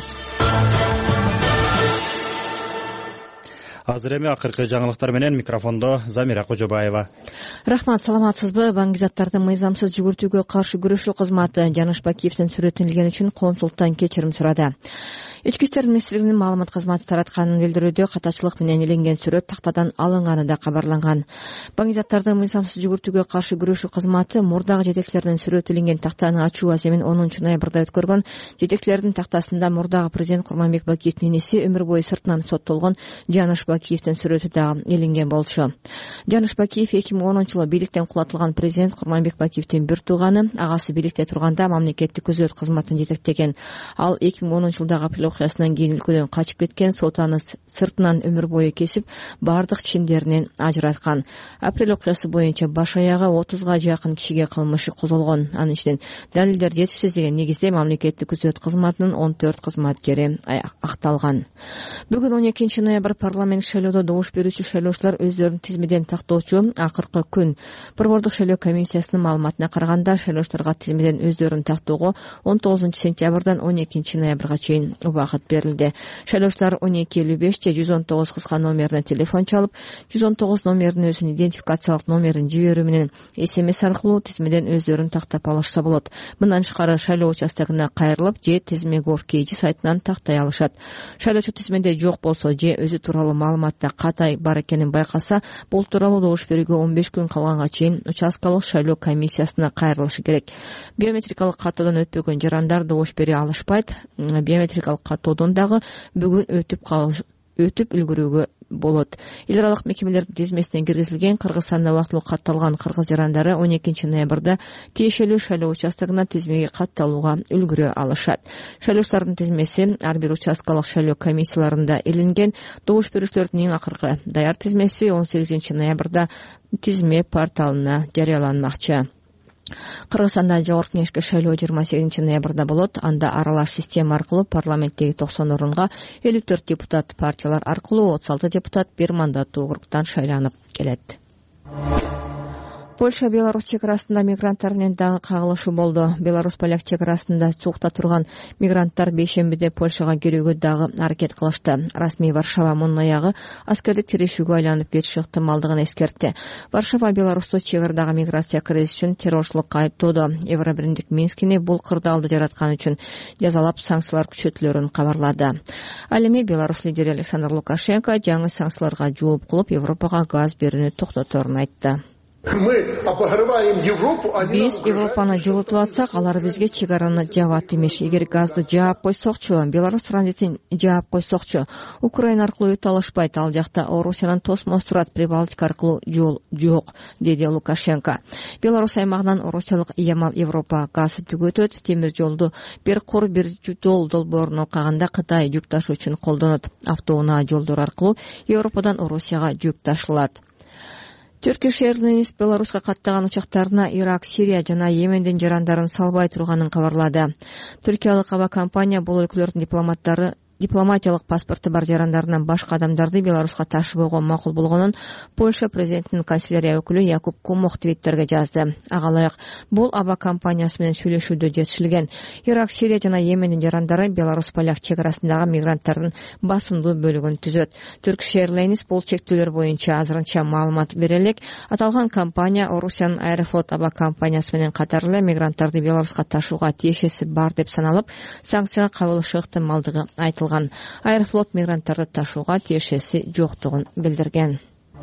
Азыр эми акыркы жаңылыктар менен микрофондо Замира Кожобаева. Рахмат, саламатсызбы? Баңгизаттарды мыйзамсыз жүгүртүүгө каршы күрөшүү кызматы Жаныш Бакиевдин сүрөтүн илген үчүн консулттан кечирим сурады. Ички иштер министрлигинин маалымат кызматы таратканын билдирүүдө катачылык менен иленген сүрөт тактадан алынганы да кабарланган. Баңгизаттарды мыйзамсыз жүгүртүүгө каршы күрөшүү кызматы мурдагы жетекчилердин сүрөтү иленген тактаны ачуу аземин онунчу ноябрда өткөргөн. Жетекчилердин тактасында мурдагы президент Курманбек Бакиевдин энеси өмүр бою сыртынан соттолгон Жаныш Бакиевдин сүрөтү дагы иленген болчу. Жаныш Бакиев эки миң онунчу жылы бийликтен кулатылган президент Курманбек Бакиевдин бир тууганы, агасы бийликте турганда мамлекеттик көзөт кызматын жетектеген. Ал эки миң онунчу жылдагы апрель окуясынан кийин өлкөдөн качып кеткен, сот аны сыртынан өмүр бою кесип, бардык чендеринен ажыраткан. Апрель окуясы боюнча баш аягы отузга жакын кишиге кылмышы козголгон. Анын ичинен далилдер жетишсиз деген негизде мамлекеттик көзөт кызматынын он төрт кызматкери акталган. Бүгүн он экинчи ноябрь парламент шайлоодо добуш берүүчү шайлоочулар өздөрүнүн тизмеден тактоочу акыркы күн. Борбордук шайлоо комиссиясынын маалыматына караганда, шайлоочуларга тизмеден өздөрүн тактоого он тогузунчу сентябрдан он экинчи ноябрга чейин убакыт берилди. Шайлоочулар он эки элүү беш же жүз он тогуз кыска номерине телефон чалып, жүз он тогуз номеринин өзүнүн идентификациялык номерин жиберүү менен смс аркылуу тизмеден өздөрүн тактап алышса болот. Мындан тышкары шайлоо участогуна кайрылып же тизме гов кей жи сайтынан тактай алышат. Шайлоочу тизмеде жок болсо же өзү тууралуу маалыматта катай бар экенин байкаса, бул тууралуу добуш берүүгө он беш күн калганга чейин участкалык шайлоо комиссиясына кайрылышы керек. Биометрикалык каттоодон өтпөгөн жарандар добуш бере алышпайт. Биометрикалык каттоодон дагы бүгүн өтүп калыш өтүп үлгүрүүгө болот. Эл аралык мекемелердин тизмесине киргизилген Кыргызстанда убактылуу катталган кыргыз жарандары он экинчи ноябрда тиешелүү шайлоо участогуна тизмеге катталууга үлгүрө алышат. Шайлоочулардын тизмеси ар бир участкалык шайлоо комиссияларында илинген. Добуш берүүчүлөрдүн эң акыркы даяр тизмеси он сегизинчи ноябрда тизме порталына жарыяланмакчы. Кыргызстанда жогорку кеңешке шайлоо жыйырма сегизинчи ноябрда болот. Анда аралаш система аркылуу парламенттеги токсон орунга элүү төрт депутат, партиялар аркылуу отуз алты депутат бир мандаттуу округтан шайланып келет. Польша Беларусь чек арасында мигранттар менен дагы кагылышуу болду. Беларусь-поляк чек арасында суукта турган мигранттар бейшембиде Польшага кирүүгө дагы аракет кылышты. Расмий Варшава мунун аягы аскердик тирешүүгө айланып кетиши ыктымалдыгын эскертти. Варшава Беларусьта чек арадагы миграция кризис үчүн террорчулукка айыптоодо. Евробиримдик Минскини бул кырдаалды жараткан үчүн жазалап санкциялар күчөтүлөрүн кабарлады. Ал эми Беларусь лидери Александр Лукашенко жаңы санкцияларга жооп кылып, Европага газ берүүнү токтоторун айтты. Биз Европаны жылытып атсак, алар бизге чек араны жабат имиш. Эгер газды жаап койсокчу, Беларусь транзитин жаап койсокчу, Украина аркылуу өтө алышпайт. Ал жакта Орусиянын тосмос турат, Прибалтика аркылуу жол жок, деди Лукашенко. Беларусь аймагынан Орусиялык Ямал Европа газы түгөтөт. Темир жолду бир кур бир жол долбоорун алкаганда Кытай жүк ташуу үчүн колдонот. Автоунаа жолдор аркылуу Европадан Орусияга жүк ташылат. Turkish Airlines Беларуска каттаган учактарына Ирак, Сирия жана Йемендин жарандарын салбай турганын кабарлады. Түркиялык аба компания бул өлкөлөрдүн дипломаттары дипломатиялык паспорту бар жарандарынан башка адамдарды Беларуска ташыбоого макул болгонун Польша президентинин канцелярия өкүлү Якуб Кумох твиттерге жазды. Ага ылайык бул аба компаниясы менен сүйлөшүүдө жетишилген. Ирак, Сирия жана Йемендин жарандары Беларусь-Поляк чек арасындагы мигранттардын басымдуу бөлүгүн түзөт. Turkish Airlines бул чектөөлөр боюнча азырынча маалымат бере элек. Аталган компания Орусиянын Аэрофлот аба компаниясы менен катар эле мигранттарды Беларуска ташууга тиешеси бар деп саналып, санкцияга кабылышы ыктымалдыгы айтылган. Аэрофлот мигранттарды ташууга тиешеси жоктугун билдирген.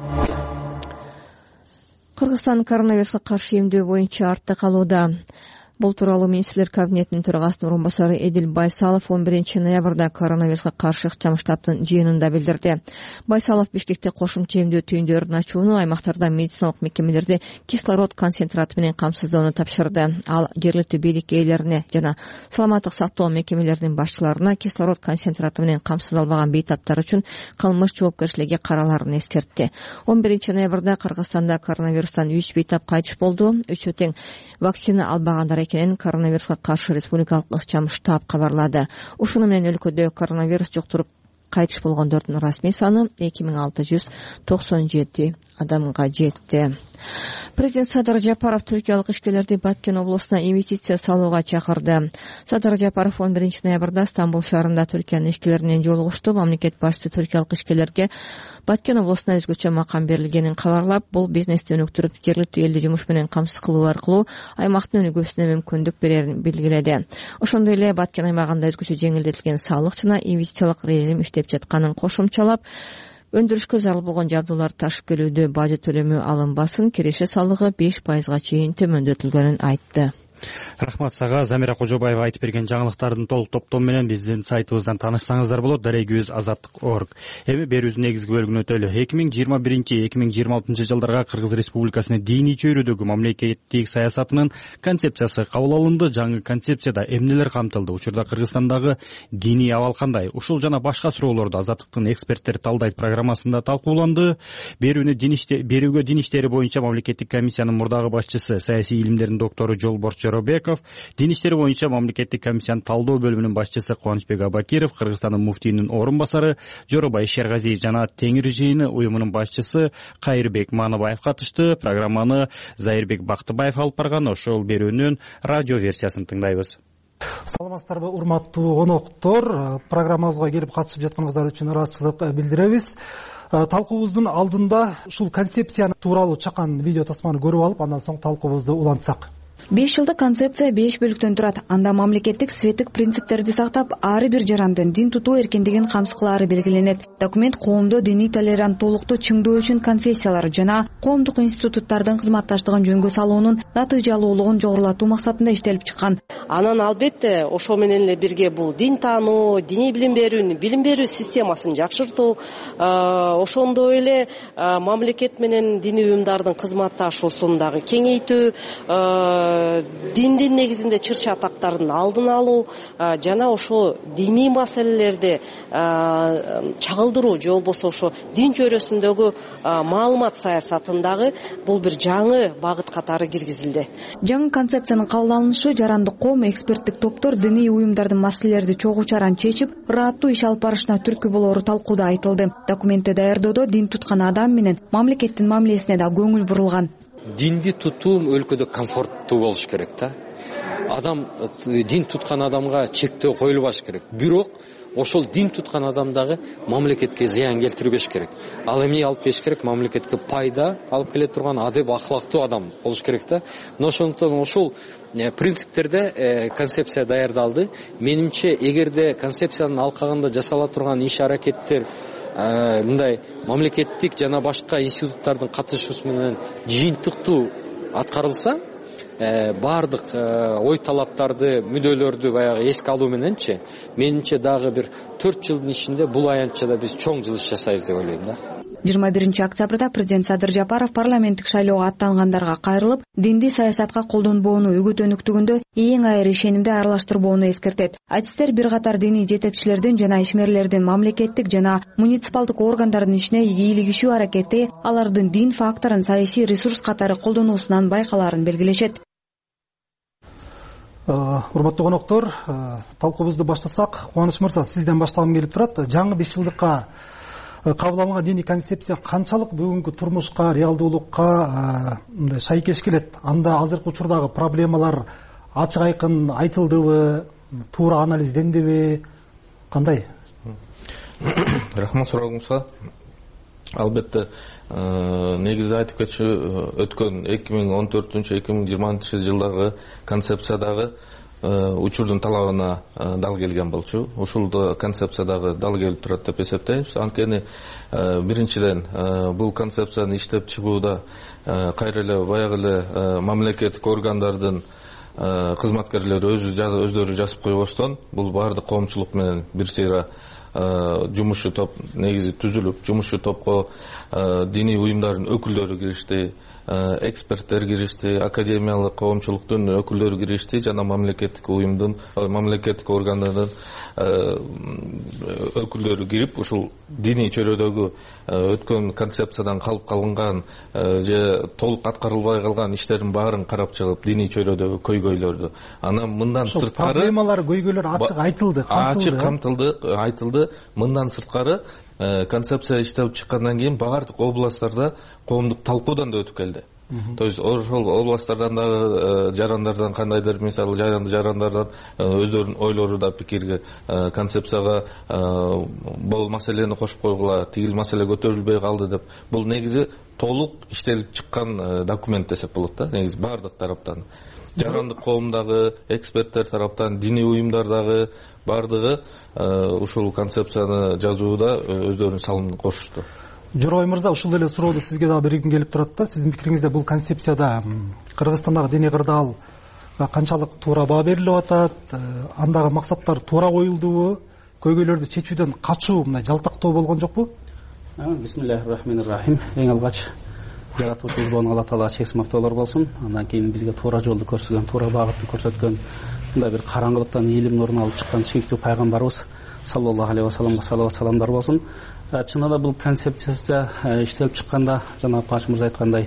Кыргызстан коронавируска каршы эмдөө боюнча артта калууда. Бул тууралуу министрлер кабинетинин төрагасынын орун басары Эдил Байсалов он биринчи ноябрда коронавируска каршы ыкчам штабтын жыйынында билдирди. Байсалов Бишкекте кошумча эмдөө түйүндөрүн ачууну, аймактарда медициналык мекемелерди кислород концентраты менен камсыздоону тапшырды. Ал жергиликтүү бийлик ээлерине жана саламаттык сактоо мекемелеринин башчыларына кислород концентраты менен камсыздалбаган бейтаптар үчүн кылмыш жоопкерчилиги караларын эскертти. он биринчи ноябрда Кыргызстанда коронавирустан үч бейтап кайтыш болду. Үчөө тең вакцина албагандар экенин коронавируска каршы республикалык ыкчам штаб кабарлады. Ушуну менен өлкөдө коронавирус жуктуруп кайтыш болгондордун расмий саны эки миң алты жүз токсон жети адамга жетти. Президент Садыр Жапаров түркиялык ишкерлерди Баткен облусуна инвестиция салууга чакырды. Садыр Жапаров он биринчи ноябрда Стамбул шаарында Түркиянын ишкерлери менен жолугушту. Мамлекет башчысы түркиялык ишкерлерге Баткен облусуна өзгөчө макам берилгенин кабарлап, бул бизнести өнүктүрүп, жергиликтүү элди жумуш менен камсыз кылуу аркылуу аймактын өнүгүүсүнө мүмкүндүк берерин белгиледи. Ошондой эле Баткен аймагында өзгөчө жеңилдетилген салык жана инвестициялык режим иштеп жатканын кошумчалап, өндүрүшкө зарыл болгон жабдууларды ташып келүүдө бажы төлөмү алынбасын, киреше салыгы беш пайызга чейин төмөндөтүлгөнүн айтты. Рахмат сага. Замира Кожобаева айтып берген жаңылыктардын толук топтому менен биздин сайтыбыздан таанышсаңыздар болот. дарегүз азаттык точка орг. Эми берүүбүздүн негизги бөлүгүнө өтөлү. эки миң жыйырма биринчи эки миң жыйырма алтынчы жылдарга Кыргыз Республикасынын диний чөйрөдөгү мамлекеттик саясатынын концепциясы кабыл алынды. Жаңы концепцияда эмнелер камтылды? Учурда Кыргызстандагы диний абал кандай? Ушул жана башка суроолорду Азаттыктын эксперттери талдайт программасында талкууланды. Берүүнү дин иштери берүүгө дин иштери боюнча мамлекеттик комиссиянын мурдагы башчысы, саясий илимдердин доктору Жолборс Жоробеков, дин иштери боюнча мамлекеттик комиссиянын талдоо бөлүмүнүн башчысы Кубанычбек Абакиров, Кыргызстандын муфтийинин орун басары Жоробай Шергазиев жана Теңир жыйыны уюмунун башчысы Кайырбек Маныбаев катышты. Программаны Зайырбек Бактыбаев алып барган. Ошол берүүнүн радио версиясын тыңдайбыз. Саламатсыздарбы, урматтуу коноктор. Программабызга келип катышып жатканыңыздар үчүн ыраазычылык билдиребиз. Талкуубуздун алдында ушул концепцияны тууралуу чакан видео тасманы көрүп алып, андан соң талкуубузду улантсак. беш жылдык концепция беш бөлүктөн турат. Анда мамлекеттик светтик принциптерди сактап, ар бир жарандын дин тутуу эркиндигин камсыз кылаары белгиленет. Документ коомдо диний толеранттуулукту чыңдоо үчүн конфессиялар жана коомдук институттардын кызматташтыгын жөнгө салуунун натыйжалуулугун жогорулатуу максатында иштелип чыккан. Анан албетте ошо менен эле бирге бул дин таануу, диний билим берүүнүн билим берүү системасын жакшыртуу, ошондой эле мамлекет менен диний уюмдардын кызматташуусун дагы кеңейтүү, диндин негизинде чыр чатактардын алдын алуу жана ошо диний маселелерди чагылдыруу же болбосо ошо дин чөйрөсүндөгү маалымат саясатындагы бул бир жаңы багыт катары киргизилди. Жаңы концепциянын кабыл алынышы жарандык коом, эксперттик топтор диний уюмдардын маселелерди чогуу чаран чечип, ырааттуу иш алып барышына түрткү болоору талкууда айтылды. Документти даярдоодо дин туткан адам менен мамлекеттин мамилесине да көңүл бурулган. Динди тутуу өлкөдө комфорттуу болуш керек да. Адам дин туткан адамга чектөө коюлбаш керек. Бирок ошол дин туткан адамдагы мамлекетке зыян келтирбеш керек. Ал эмне алып келиш керек? Мамлекетке пайда алып келе турган адеп, акылактуу адам болуш керек да. Ошондон ошол принциптерде концепция даярдалды. Менимче, эгерде концепциянын алкагында жасала турган иш-аракеттер мындай мамлекеттик жана башка институттардын катышуусу менен жыйынтыктуу аткарылса, баардык ой талаптарды, мүдөлөрдү баягы эске алуу мененчи, менимче дагы бир төрт жылдын ичинде бул аянтчада биз чоң жылыш жасайбыз деп ойлойм да. жыйырма биринчи октябрда президент Садыр Жапаров парламенттик шайлоого аттангандарга кайрылып, динди саясатка колдонбоону үгүт өнүктүгүндө эң айыр ишенимди аралаштырбоону эскертет. Айтыстер бир катар диний жетекчилердин жана ишмерлердин мамлекеттик жана муниципалдык органдардын ишине ийгилигишүү аракети алардын дин факторун саясий ресурс катары колдонуусунан байкалаарын белгилешет. Урматтуу коноктор, талкуубузду баштасак. Кубаныч мырза, сизден баштагым келип турат. Жаңы беш жылдыкка кабыл алынган диний концепция канчалык бүгүнкү турмушка, реалдуулукка мындай шайкеш келет? Анда азыркы учурдагы проблемалар ачык айкын айтылдыбы, туура анализдендиби, кандай? Рахмат сурооңузга. Албетте, негизи айтып кетчү, өткөн эки миң он төртүнчү эки миң жыйырманчы жылдагы концепциядагы учурдун талабына дал келген болчу. Ушул концепциядагы дал келип турат деп эсептейбиз. Анткени биринчиден бул концепцияны иштеп чыгууда кайра эле баягы эле мамлекеттик органдардын кызматкерлери өздөрү жазып койбостон, бул баардык коомчулук менен бир сыйра жумушчу топ негизи түзүлүп, жумушчу топко диний уюмдардын өкүлдөрү киришти, эксперттер киришти, академиялык коомчулуктун өкүлдөрү киришти жана мамлекеттик уюмдун, мамлекеттик органдардын өкүлдөрү кирип, ушул диний чөйрөдөгү өткөн концепциядан калып калган же толук аткарылбай калган иштердин баарын карап чыгып, диний чөйрөдөгү көйгөйлөрдү. Анан мындан сырткары проблемалар, көйгөйлөр ачык айтылды, ачык камтылды, айтылды. Мындан сырткары концепция иштелип чыккандан кийин баардык областтарда коомдук талкуудан да өтүп келди. То есть ошол областтардан дагы жарандардан кандайдыр, мисалы жарандардан өздөрүнүн ойлору да пикирге концепцияга бул маселени кошуп койгула, тигил маселе көтөрүлбөй калды деп. Бул негизи толук иштелип чыккан документ десек болот да, негизи баардык тараптан. Жарандык коомдагы, эксперттер тараптан, диний уюмдардагы баардыгы ушул концепцияны жазууда өздөрүнүн салымын кошушту. Жорой мырза, ушул эле суроодо сизге дагы бергим келип турат да. Сиздин пикириңизде бул концепцияда Кыргызстандагы диний кырдаалга канчалык туура баа берилип атат? Андагы максаттар туура коюлдубу? Көйгөйлөрдү чечүүдөн качуу, мындай жалтактоо болгон жокпу? Бисмиллахир-рахманир-рахим. Эң алгач жаратуучубуз болгон Алла Таалага чексиз мактоолор болсун. Андан кийин бизге туура жолду көрсөткөн, туура багытты көрсөткөн, мындай бир караңгылыктан ийилим нурун алып чыккан сүйүктүү пайгамбарыбыз саллаллаху алейхи ва салламга салават саламдар болсун. Чынында бул концепцияда иштелип чыкканда, жана Кубаныч мырза айткандай,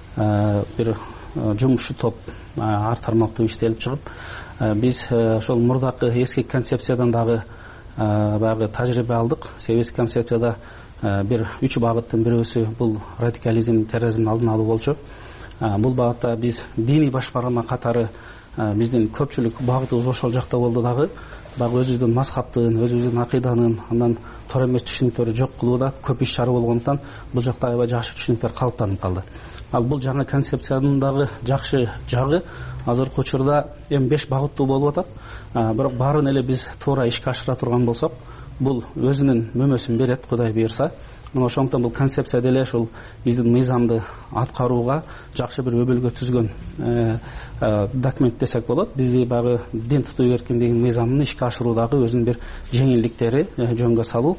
бир жумушчу топ ар тармактуу иштелип чыгып, биз ошол мурдакы эски концепциядан дагы баягы тажрыйба алдык. Эски концепцияда бир үч багыттын бирөөсү бул радикализм, терроризмдин алдын алуу болчу. Бул багытта биз диний башкарма катары биздин көпчүлүк багытыбыз ошол жакта болду дагы. Багы өзүбүздүн мазхабтын, өзүбүздүн акыйданын, андан туура эмес түшүнүктөрдү жок кылууда көп иш чара болгондуктан бул жакта аябай жакшы түшүнүктөр калыптанып калды. Ал бул жаңы концепциянын дагы жакшы жагы азыркы учурда эми беш багыттуу болуп атат. Бирок баарын эле биз туура ишке ашыра турган болсок, бул өзүнүн мөмөсүн берет, Кудай буйрса. Мына ошондуктан бул концепция деле ушул биздин мыйзамды аткарууга жакшы бир өбөлгө түзгөн документ десек болот. Бизди багы дин тутуу эркиндигинин мыйзамын ишке ашыруудагы өзүнүн бир жеңилдиктери жөнгө салуу.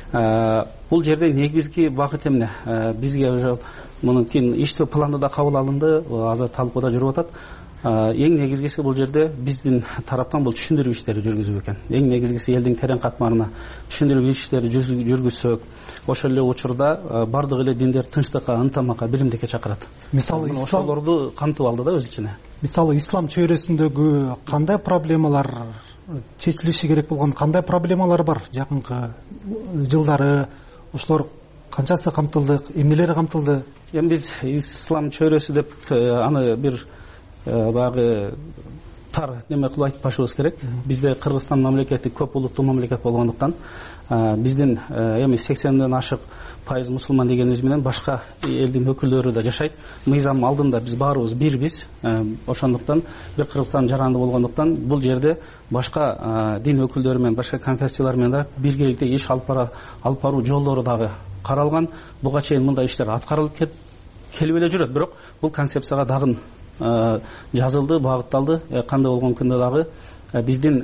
Бул жерде негизги багыт эмне? Бизге ошол мунун кийин иштөө планы да кабыл алынды, азыр талкууда жүрүп атат. Эң негизгиси бул жерде биздин тараптан бул түшүндүрүү иштери жүргүзүү экен. Эң негизгиси элдин терең катмарына түшүндүрүү иштери жүргүзсөк, ошол эле учурда бардык эле диндер тынчтыкка, ынтымакка, биримдикке чакырат. Мисалы ошолорду камтып алды да өз ичине. Мисалы ислам чөйрөсүндөгү кандай проблемалар чечилиши керек болгон, кандай проблемалар бар жакынкы жылдары, ошолор канчасы камтылды, эмнелери камтылды? Эми биз ислам чөйрөсү деп аны бир баягы тар неме кылып айтпашыбыз керек. Бизде Кыргызстан мамлекети көп улуттуу мамлекет болгондуктан биздин эми сексенден ашык пайыз мусулман дегенибиз менен башка элдин өкүлдөрү да жашайт. Мыйзам алдында биз баарыбыз бирбиз. Ошондуктан бир Кыргызстан жаранды болгондуктан бул жерде башка дин өкүлдөрү менен, башка конфессиялар менен да биргеликте иш алып баруу жолдору дагы каралган. Буга чейин мындай иштер аткарылып келип эле жүрөт, бирок бул концепцияга дагы жазылды, багытталды. Кандай болгон күндө дагы биздин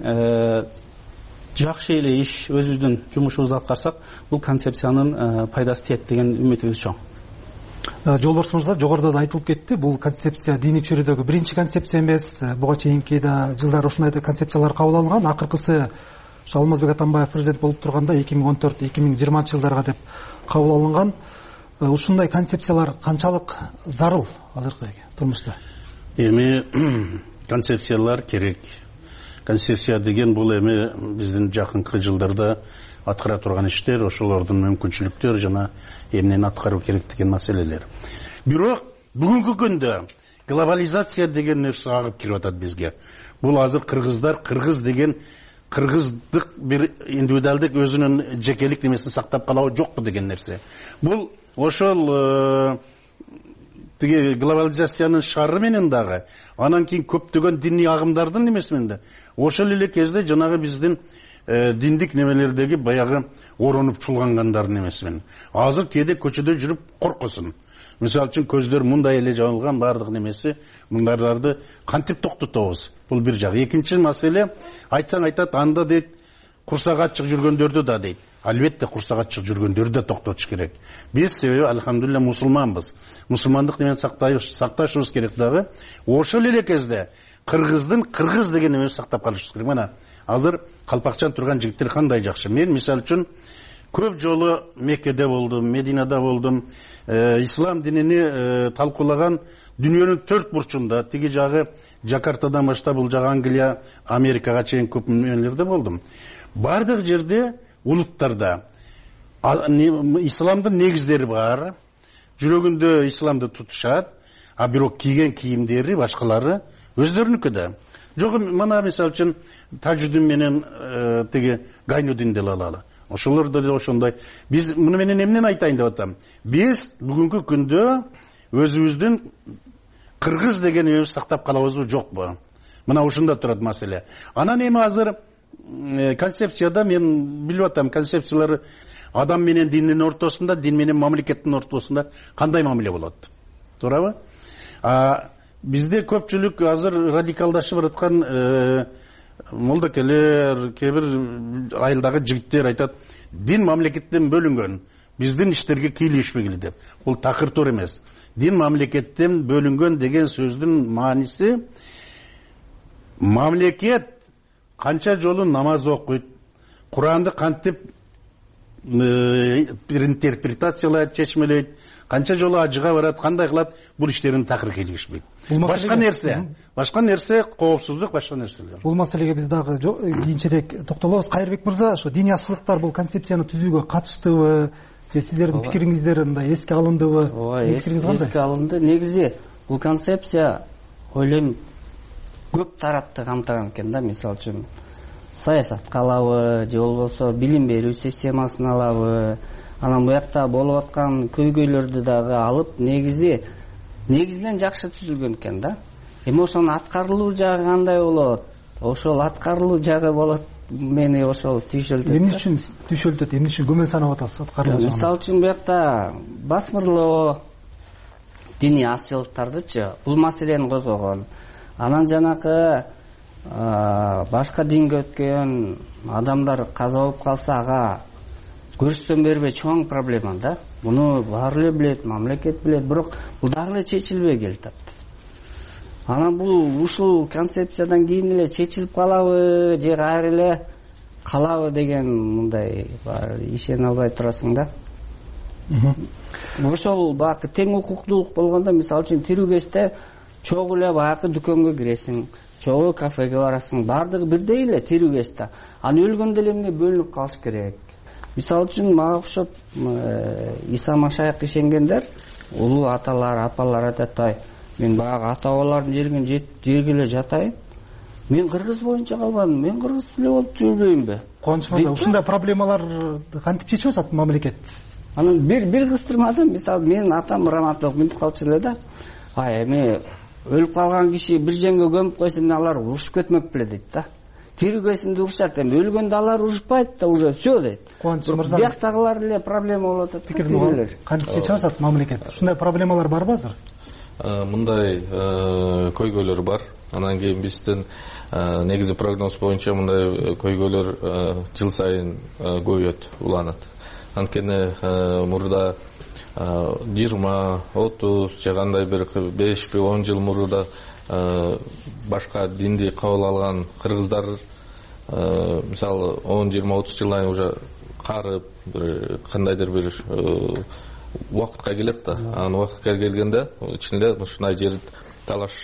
жакшы эле иш, өзүбүздүн жумушубузду аткарсак, бул концепциянын пайдасы тиет деген үмүтүбүз чоң. Жолборс мырза, жогоруда да айтылып кетти, бул концепция диний чөйрөдөгү биринчи концепция эмес. Буга чейинки да жылдары ушундай концепциялар кабыл алынган. Акыркысы Алмазбек Атамбаев президент болуп турганда эки миң он төрт эки миң жыйырманчы жылдарга деп кабыл алынган. Ушундай концепциялар канчалык зарыл азыркы турмушта? Эми концепциялар керек. Концепция деген бул эми биздин жакынкы жылдарда аткара турган иштер, ошолордун мүмкүнчүлүктөр жана эмнени аткаруу керек деген маселелер. Бирок бүгүнкү күндө глобализация деген нерсе агып кирип атат бизге. Бул азыр кыргыздар, кыргыз деген кыргыздык бир индивидуалдык өзүнүн жекелик немесин сактап калабы жокпу деген нерсе. Бул ошол тиги глобализациянын шары менен дагы, анан кийин көптөгөн диний агымдардын немеси менен да ошол эле кезде жанагы биздин диндик немелердеги баягы оронуп чулгангандардын немеси менен. Азыр кээде көчөдө жүрүп коркосун. Мисалы үчүн көздөр мындай эле жабылган бардык немеси, мындарларды кантип токтотобуз? Бул бир жак. Экинчи маселе, айтсаң айтат, анда дейт, курсак ачык жүргөндөрдү да дейт. Албетте курсак ачык жүргөндөрдү да токтотуш керек. Биз себеби алхамдулилля мусулманбыз. Мусулмандык менен сакташыбыз керек дагы. Ошол эле кезде кыргыздын кыргыз деген немесин сактап калышыбыз керек. Мына азыр калпакчан турган жигиттер кандай жакшы. Мен мисалы үчүн көп жолу Меккеде болдум, Мединада болдум. Ислам динини талкуулаган дүйнөнүн төрт бурчунда, тиги жагы Жакартадан баштап бул жагы Англия, Америкага чейин көп мемлекеттерде болдум. Бардык жерде улуттарда исламдын негиздери бар, жүрөгүндө исламды тутушат, а бирок кийген кийимдери башкалары өздөрүнүкү да. Жок, мына мисалы үчүн тажудин менен тиги гайнудин деле алалы. Ошолор да ошондой. Биз муну менен эмнени айтайын деп атам? Биз бүгүнкү күндө өзүбүздүн кыргыз деген эмебизди сактап калабызбы жокпу? Мына ушунда турат маселе. Анан эми азыр концепцияда мен билип атам, концепциялары адам менен диндин ортосунда, дин менен мамлекеттин ортосунда кандай мамиле болот? Туурабы? А бизде көпчүлүк азыр радикалдашып аткан молдокелер, кээ-бир айылдагы жигиттер айтат, дин мамлекеттен бөлүнгөн, биздин иштерге кийлешпегиле деп. Бул такыр туур эмес. Дин мамлекеттен бөлүнгөн деген сөздүн мааниси мамлекет канча жолу намаз окуйт, Куранды кантип интерпретациялайт, чечмелейт, канча жолу ажыга барат, кандай кылат, бул иштерин такыр кийлешпейт. Башка нерсе, башка нерсе коопсуздук, башка нерселер. Бул маселеге биз дагы кийинчерээк токтолобуз. Кайырбек мырза, ошо диний асылыктар бул концепцияны түзүүгө катыштыбы? Же сиздердин пикириңиздер мындай эске алындыбы? Ооба, эске алынды. Негизи бул концепция ойлойм көп тарапты камтыган экен да. Мисалы үчүн саясатка алабы, же болбосо билим берүү системасын алабы, анан буякта болуп аткан көйгөйлөрдү дагы алып, негизи негизинен жакшы түзүлгөн экен да. Эми ошонун аткарылуу жагы кандай болот? Ошол аткарылуу жагы болот. Мени ошол түйшөлтөт. Эмне үчүн түйшөлтөт? Эмне үчүн күмөн санап атасыз аткарылуу жагы? Мисалы үчүн буякта басмырлоо диний асылыктардычы бул маселени козгогон. Анан жанакы башка динге өткөн адамдар каза болуп калса, ага көрсөтөн бербей чоң проблема да. Муну баары эле билет, мамлекет билет, бирок бул дагы эле чечилбей келатат. Анан бул ушул концепциядан кийин эле чечилип калабы, же кайра эле калабы деген мындай бар ишене албай турасың да. Ошол баягы тең укуктуулук болгондо, мисалы үчүн тирүү кезде чогуу эле баягы дүкөнгө киресиң, чогуу кафеге барасың, баардыгы бирдей эле тирүү кезде. Анан өлгөндө эле эмне бөлүнүп калыш керек? Мисалы үчүн мага окшоп Иса Машаяк ишенгендер, улуу аталар, апалар айтат, мен баягы ата бабалардын жерген жерге эле жатайын. Мен кыргыз боюнча калбадым, мен кыргыз эле болуп жүрбөйүнбү? Кубаныч мырза, ушундай проблемалар кантип чечип атат мамлекет? Анан бир бир кыстырмада, мисалы менин атам раматтылык мынтип калчу эле да. Ай, эми өлүп калган киши бир жерге көмүп койсо, мен алар урушуп кетмек беле дейт да. Тирүүгөсүндө урушат, эми өлгөндө алар урушпайт да, уже всё дейт. Кубаныч мырза, бияктагылар эле проблема болот деп. Пикириңиз кантип чечип атат мамлекет? Ушундай проблемалар барбы азыр? Мындай көйгөйлөр бар. Анан кийин биздин негизи прогноз боюнча мындай көйгөйлөр жыл сайын көбөйөт, уланат. Анткени мурда жыйырма, отуз же кандай бир бешпи он жыл мурда башка динди кабыл алган кыргыздар мисалы он жыйырма отуз жылдан уже карып кандайдыр бир убакытка келет да. Анан убакытка келгенде ичинде ушундай жер талаш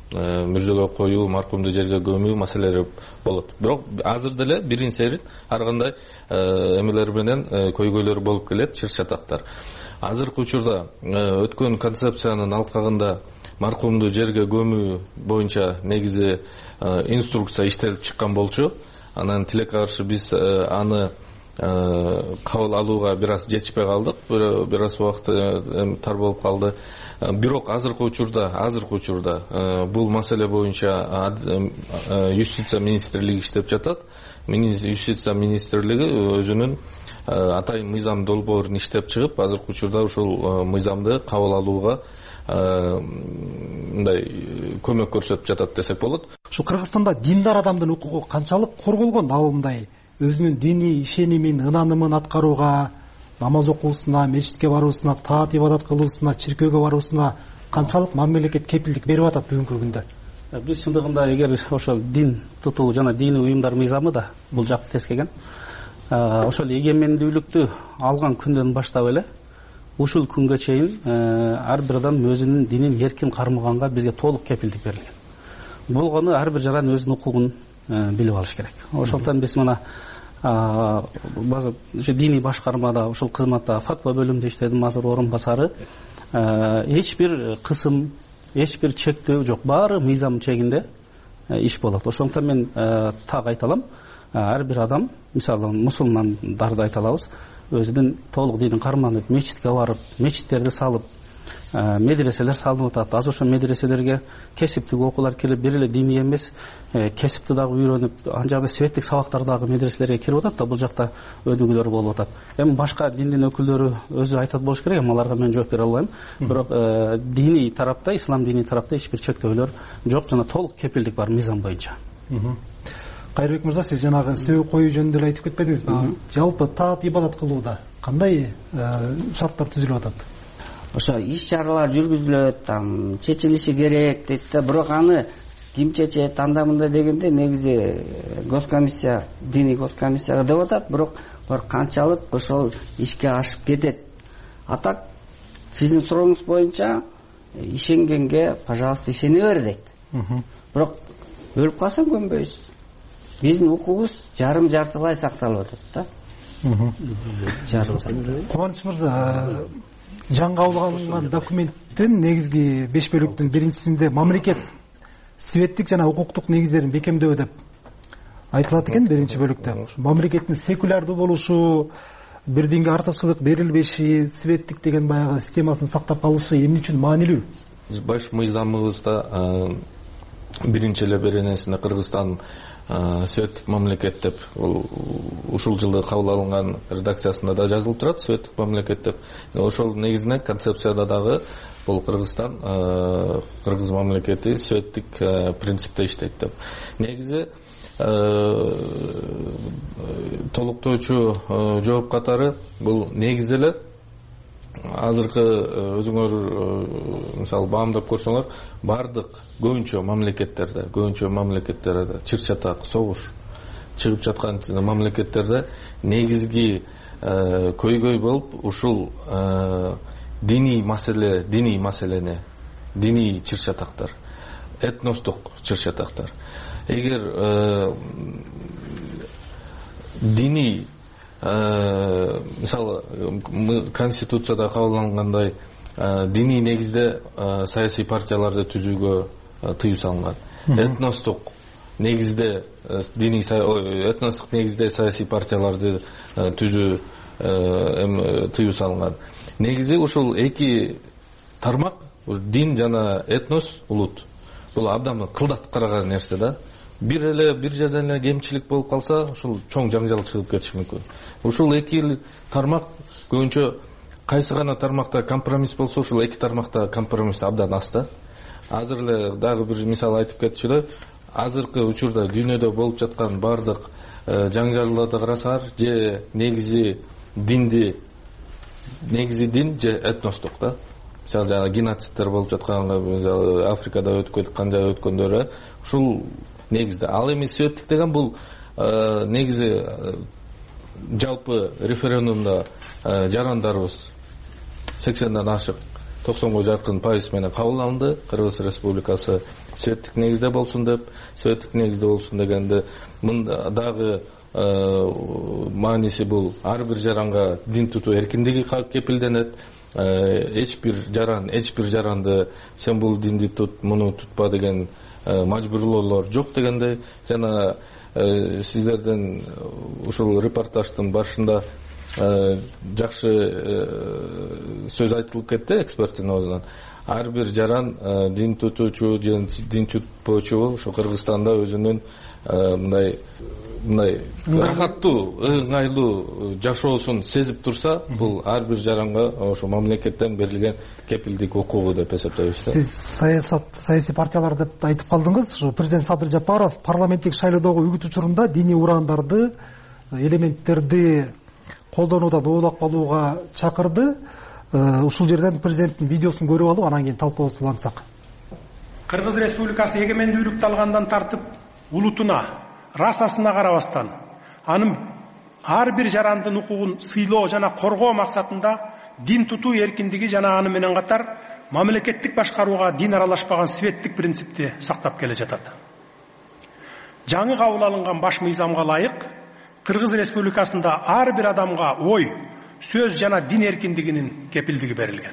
мүрзөгө коюу, маркумду жерге көмүү маселелери болот. Бирок азыр деле бирин серин ар кандай эмелер менен көйгөйлөр болуп келет, чыр чатактар. Азыркы учурда өткөн концепциянын алкагында маркумду жерге көмүү боюнча негизи инструкция иштелип чыккан болчу. Анан тилекке каршы биз аны кабыл алууга бир аз жетишпей калдык, бир аз убакыт тар болуп калды. Бирок азыркы учурда азыркы учурда бул маселе боюнча юстиция министрлиги иштеп жатат. Юстиция министрлиги өзүнүн атайын мыйзам долбоорун иштеп чыгып, азыркы учурда ушул мыйзамды кабыл алууга мындай көмөк көрсөтүп жатат десек болот. Ушу Кыргызстанда диндар адамдын укугу канчалык корголгон? Ал мындай өзүнүн диний ишенимин, ынанымын аткарууга, намаз окуусуна, мечитке баруусуна, таат ибадат кылуусуна, чиркөөгө баруусуна канчалык мамлекет кепилдик берип атат бүгүнкү күндө? Биз чындыгында эгер ошол дин тутуу жана диний уюмдар мыйзамы да бул жакты тескеген, ошол эгемендүүлүктү алган күндөн баштап эле ушул күнгө чейин ар бир адам өзүнүн динин эркин кармаганга бизге толук кепилдик берилген. Болгону ар бир жаран өзүнүн укугун билип алыш керек. Ошондон биз мына база диний башкармада ушул кызматта фатва бөлүмүндө иштедим, азыр орун басары. Эч бир кысым, эч бир чектөө жок, баары мыйзам чегинде иш болот. Ошондон мен так айта алам, ар бир адам, мисалы мусулмандарды айта алабыз, өзүнүн толук динин карманып, мечитке барып, мечиттерди салып, медреселер салынып атат. Азыр ошо медреселерге кесиптик окуулар келип, бир эле диний эмес, кесипти дагы үйрөнүп, анжагы светтик сабактар дагы медреселерге кирип атат да, бул жакта өнүгүүлөр болуп атат. Эми башка диндин өкүлдөрү өзү айтат болуш керек, эми аларга мен жооп бере албайм. Бирок диний тарапта, ислам диний тарапта эч бир чектөөлөр жок, жана толук кепилдик бар мыйзам боюнча. Кайрыбек мырза, сиз жанагы сөөгү коюу жөнүндө эле айтып кетпедиңизби? Жалпы таат ибадат кылууда кандай шарттар түзүлүп атат? Ошо иш чаралар жүргүзүлөт, там чечилиши керек дейт да, бирок аны ким чечет анда мында дегенде негизи госкомиссия, диний госкомиссияга деп атат, бирок булар канчалык ошол ишке ашып кетет. А так сиздин сурооңуз боюнча ишенгенге, пожалуйста, ишене бер дейт. Бирок өлүп калсаң көнбөйсүз. Биздин укугубуз жарым жартылай сакталып атат да. Кубаныч мырза, жаңы кабыл алынган документтин негизги беш бөлүктүн биринчисинде мамлекет светтик жана укуктук негиздерин бекемдөө деп айтылат экен. Биринчи бөлүктө мамлекеттин секулярдуу болушу, бир динге артыкчылык берилбеши, светтик деген баягы системасын сактап калышы эмне үчүн маанилүү? Баш мыйзамыбызда биринчи эле беренесинде Кыргызстан светтик мамлекет деп, ушул жылы кабыл алынган редакциясында да жазылып турат, светтик мамлекет деп. Ошол негизинен концепцияда дагы бул Кыргызстан, Кыргыз мамлекети светтик принципте иштейт деп. Негизи толуктоочу жооп катары бул негизи эле азыркы өзүңөр мисалы баамдап көрсөңөр, бардык көбүнчө мамлекеттерде, көбүнчө мамлекеттерде чыр чатак, согуш чыгып жаткан мамлекеттерде негизги көйгөй болуп ушул диний маселе, диний маселени, диний чыр чатактар, этностук чыр чатактар. Эгер диний мисалы конституцияда кабылдангандай диний негизде саясий партияларды түзүүгө тыюу салынган. Этностук негизде диний этностук негизде саясий партияларды түзүү тыюу салынган. Негизи ушул эки тармак, дин жана этнос, улут, бул абдан кылдат караган нерсе да. Бир эле бир жерден эле кемчилик болуп калса, ушул чоң жаңжал чыгып кетиши мүмкүн. Ушул эки тармак көбүнчө кайсы гана тармакта компромисс болсо, ушул эки тармакта компромисс абдан аз да. Азыр эле дагы бир мисал айтып кетчү эле, азыркы учурда дүйнөдө болуп жаткан бардык жаңжалдарды карасаңар, же негизи динди, негизи дин же этностук да. Мисалы жана геноцидтер болуп жатканга, мисалы Африкада өткөн, канча өткөндөрү, ушул негизде. Ал эми светтик деген бул негизи жалпы референдумда жарандарыбыз сексенден ашык токсонго жакын пайыз менен кабыл алынды. Кыргыз Республикасы светтик негизде болсун деп, светтик негизде болсун дегенде мында дагы мааниси бул ар бир жаранга дин тутуу эркиндиги кепилденет. Эч бир жаран, эч бир жаранды сен бул динди тут, муну тутпа деген мажбурлоолор жок дегенде, жана сиздердин ушул репортаждын башында жакшы сөз айтылып кетти эксперттин оозунан. Ар бир жаран дин тутуучу, дин тутпоочу ушу Кыргызстанда өзүнүн мындай мындай рахаттуу, ыңгайлуу жашоосун сезип турса, бул ар бир жаранга ошо мамлекеттен берилген кепилдик укугу деп эсептейбиз. Сиз саясат, саясий партиялар деп айтып калдыңыз. Ушу президент Садыр Жапаров парламенттик шайлоодогу үгүт учурунда диний урандарды, элементтерди колдонуудан оолак калууга чакырды. Ушул жерден президенттин видеосун көрүп алып, анан кийин талкуубузду улантсак. Кыргыз Республикасы эгемендүүлүктү алгандан тартып улутуна, расасына карабастан, анын ар бир жарандын укугун сыйлоо жана коргоо максатында дин тутуу эркиндиги жана аны менен катар мамлекеттик башкарууга дин аралашпаган светтик принципти сактап келе жатат. Жаңы кабыл алынган баш мыйзамга ылайык Кыргыз Республикасында ар бир адамга ой, сөз жана дин эркиндигинин кепилдиги берилген.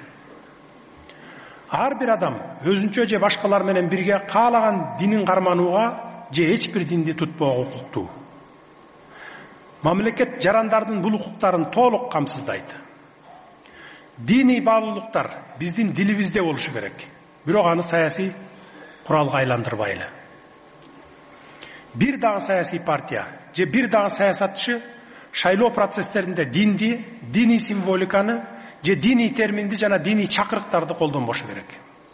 Ар бир адам өзүнчө же башкалар менен бирге каалаган динин карманууга же эч бир динди тутпоого укуктуу. Мамлекет жарандардын бул укуктарын толук камсыздайт. Диний баалуулуктар биздин дилибизде болушу керек. Бирок аны саясий куралга айландырбайлы. Бир дагы саясий партия же бир дагы саясатчы шайлоо процесстеринде динди, диний символиканы же диний терминди жана диний чакырыктарды колдонбошу керек.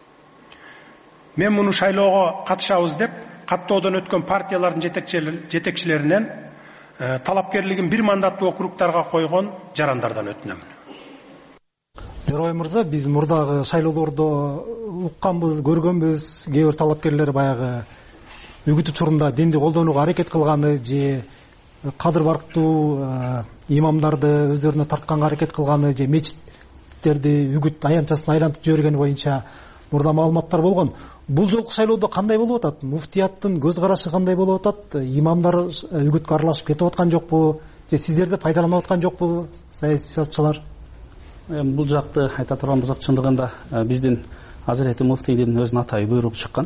Мен муну шайлоого катышабыз деп каттоодон өткөн партиялардын жетекчилеринен талапкерлигин бир мандаттуу округтарга койгон жарандардан өтүнөм. Жорой мырза, биз мурдагы шайлоолордо укканбыз, көргөнбүз, кээ бир талапкерлер баягы үгүт учурунда динди колдонууга аракет кылганы же кадыр барктуу имамдарды өздөрүнө тартканга аракет кылганы же мечиттерди үгүт аянтчасына айлантып жибергени боюнча мурда маалыматтар болгон. Бул жолку шайлоодо кандай болуп атат? Муфтияттын көз карашы кандай болуп атат? Имамдар үгүткө аралашып кетип аткан жокпу? Же сиздерди пайдаланып аткан жокпу саясатчылар? Бул жакты айта турган болсок, чындыгында биздин Азирети муфтийдин өзүнүн атайы буйругу чыккан.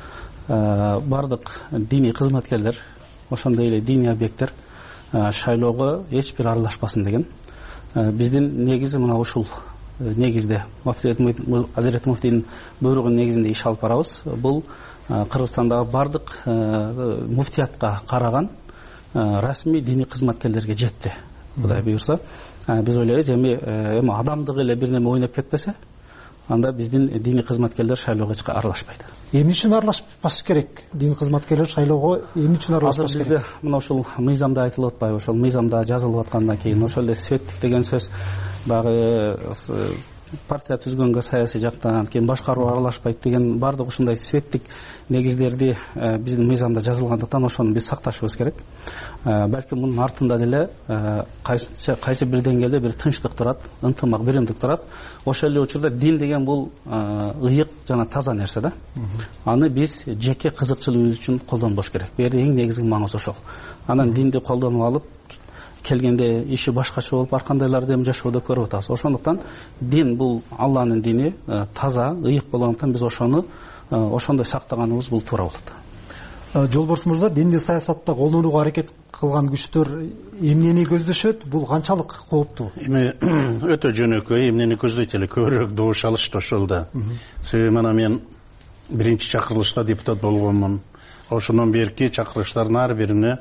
Бардык диний кызматкерлер, ошондой эле диний объекттер шайлоого эч бир аралашпасын деген. Биздин негизи мына ушул негизде Азирети муфтийдин буйругунун негизинде иш алып барабыз. Бул Кыргызстандагы бардык муфтиятка караган расмий диний кызматкерлерге жетти. Кудай буйрса, биз ойлойбуз эми эми адамдык эле бир неме ойноп кетпесе, анда биздин диний кызматкерлер шайлоого эч аралашпайт. Эмне үчүн аралашпаш керек? Дин кызматкерлер шайлоого эмне үчүн аралашпаш керек? Азыр бизде мына ушул мыйзамда айтылып атпайбы? Ошол мыйзамда жазылып аткандан кийин ошол эле светтик деген сөз багы партия түзгөнгө саясий жактан, кийин башкаруу аралашпайт деген бардык ушундай светтик негиздерди биздин мыйзамда жазылгандыктан ошону биз сакташыбыз керек. Балким мунун артында деле кайсы кайсы бир деңгээлде бир тынчтык турат, ынтымак, биримдик турат. Ошол эле учурда дин деген бул ыйык жана таза нерсе да. Аны биз жеке кызыкчылыгыбыз үчүн колдонбош керек. Бул жерде эң негизги маңызы ошол. Анан динди колдонуп алып келгенде иши башкача болуп ар кандайларды эми жашоодо көрүп атабыз. Ошондуктан дин бул Алланын дини, таза, ыйык болгондуктан биз ошону ошондой сактаганыбыз бул туура болот. Жолборс мырза, динди саясатта колдонууга аракет кылган күчтөр эмнени көздөшөт? Бул канчалык кооптуу? Эми өтө жөнөкөй, эмнени көздөйт эле, көбүрөөк добуш алышты ошол да. Себеби мына мен биринчи чакырылышта депутат болгонмун. Ошондон берки чакырылыштардын ар бирине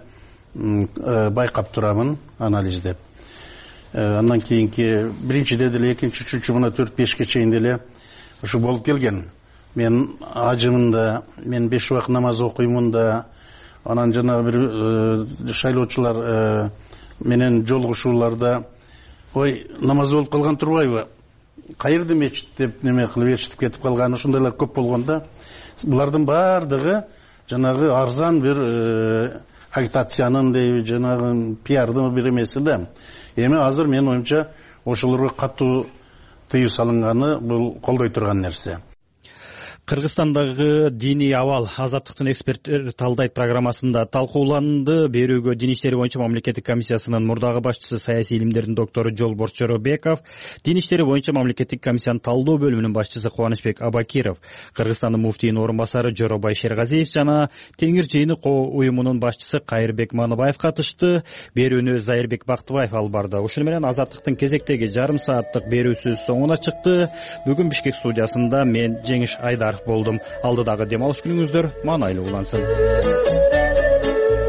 байкап турамын, анализдеп. Андан кийинки биринчиде деле, экинчи, үчүнчү, мына төрт бешке чейин деле ушу болуп келген. Мен ажымын да, мен беш убак намаз окуймун да, анан жана бир шайлоочулар менен жолугушууларда ой, намаз болуп калган турбайбы? Кайерде мечит деп неме кылып ээрчитип кетип калган, ушундайлар көп болгонда, булардын баардыгы жанагы арзан бир агитациянын дейби, жанагы пиардын бир эмеси да. Эми азыр мен оюмча ошолорго катуу тыюу салынганы бул колдой турган нерсе. Кыргызстандагы диний абал азаттыктын эксперттер талдайт программасында талкууланды. Берүүгө Дин иштери боюнча мамлекеттик комиссиясынын мурдагы башчысы, саясий илимдердин доктору Жолборс Жоробеков, Дин иштери боюнча мамлекеттик комиссиянын талдоо бөлүмүнүн башчысы Кубанычбек Абакиров, Кыргызстандын муфтийинин орун басары Жоробай Шергазиев жана Теңир жыйыны уюмунун башчысы Кайырбек Маныбаев катышты. Берүүнү Зайырбек Бактыбаев алып барды. Ушуну менен азаттыктын кезектеги жарым сааттык берүүсү соңуна чыкты. Бүгүн Бишкек студиясында мен Жеңиш Айдар болдум. Алдыдагы дем алыш күнүңүздөр маанайлуу улансын.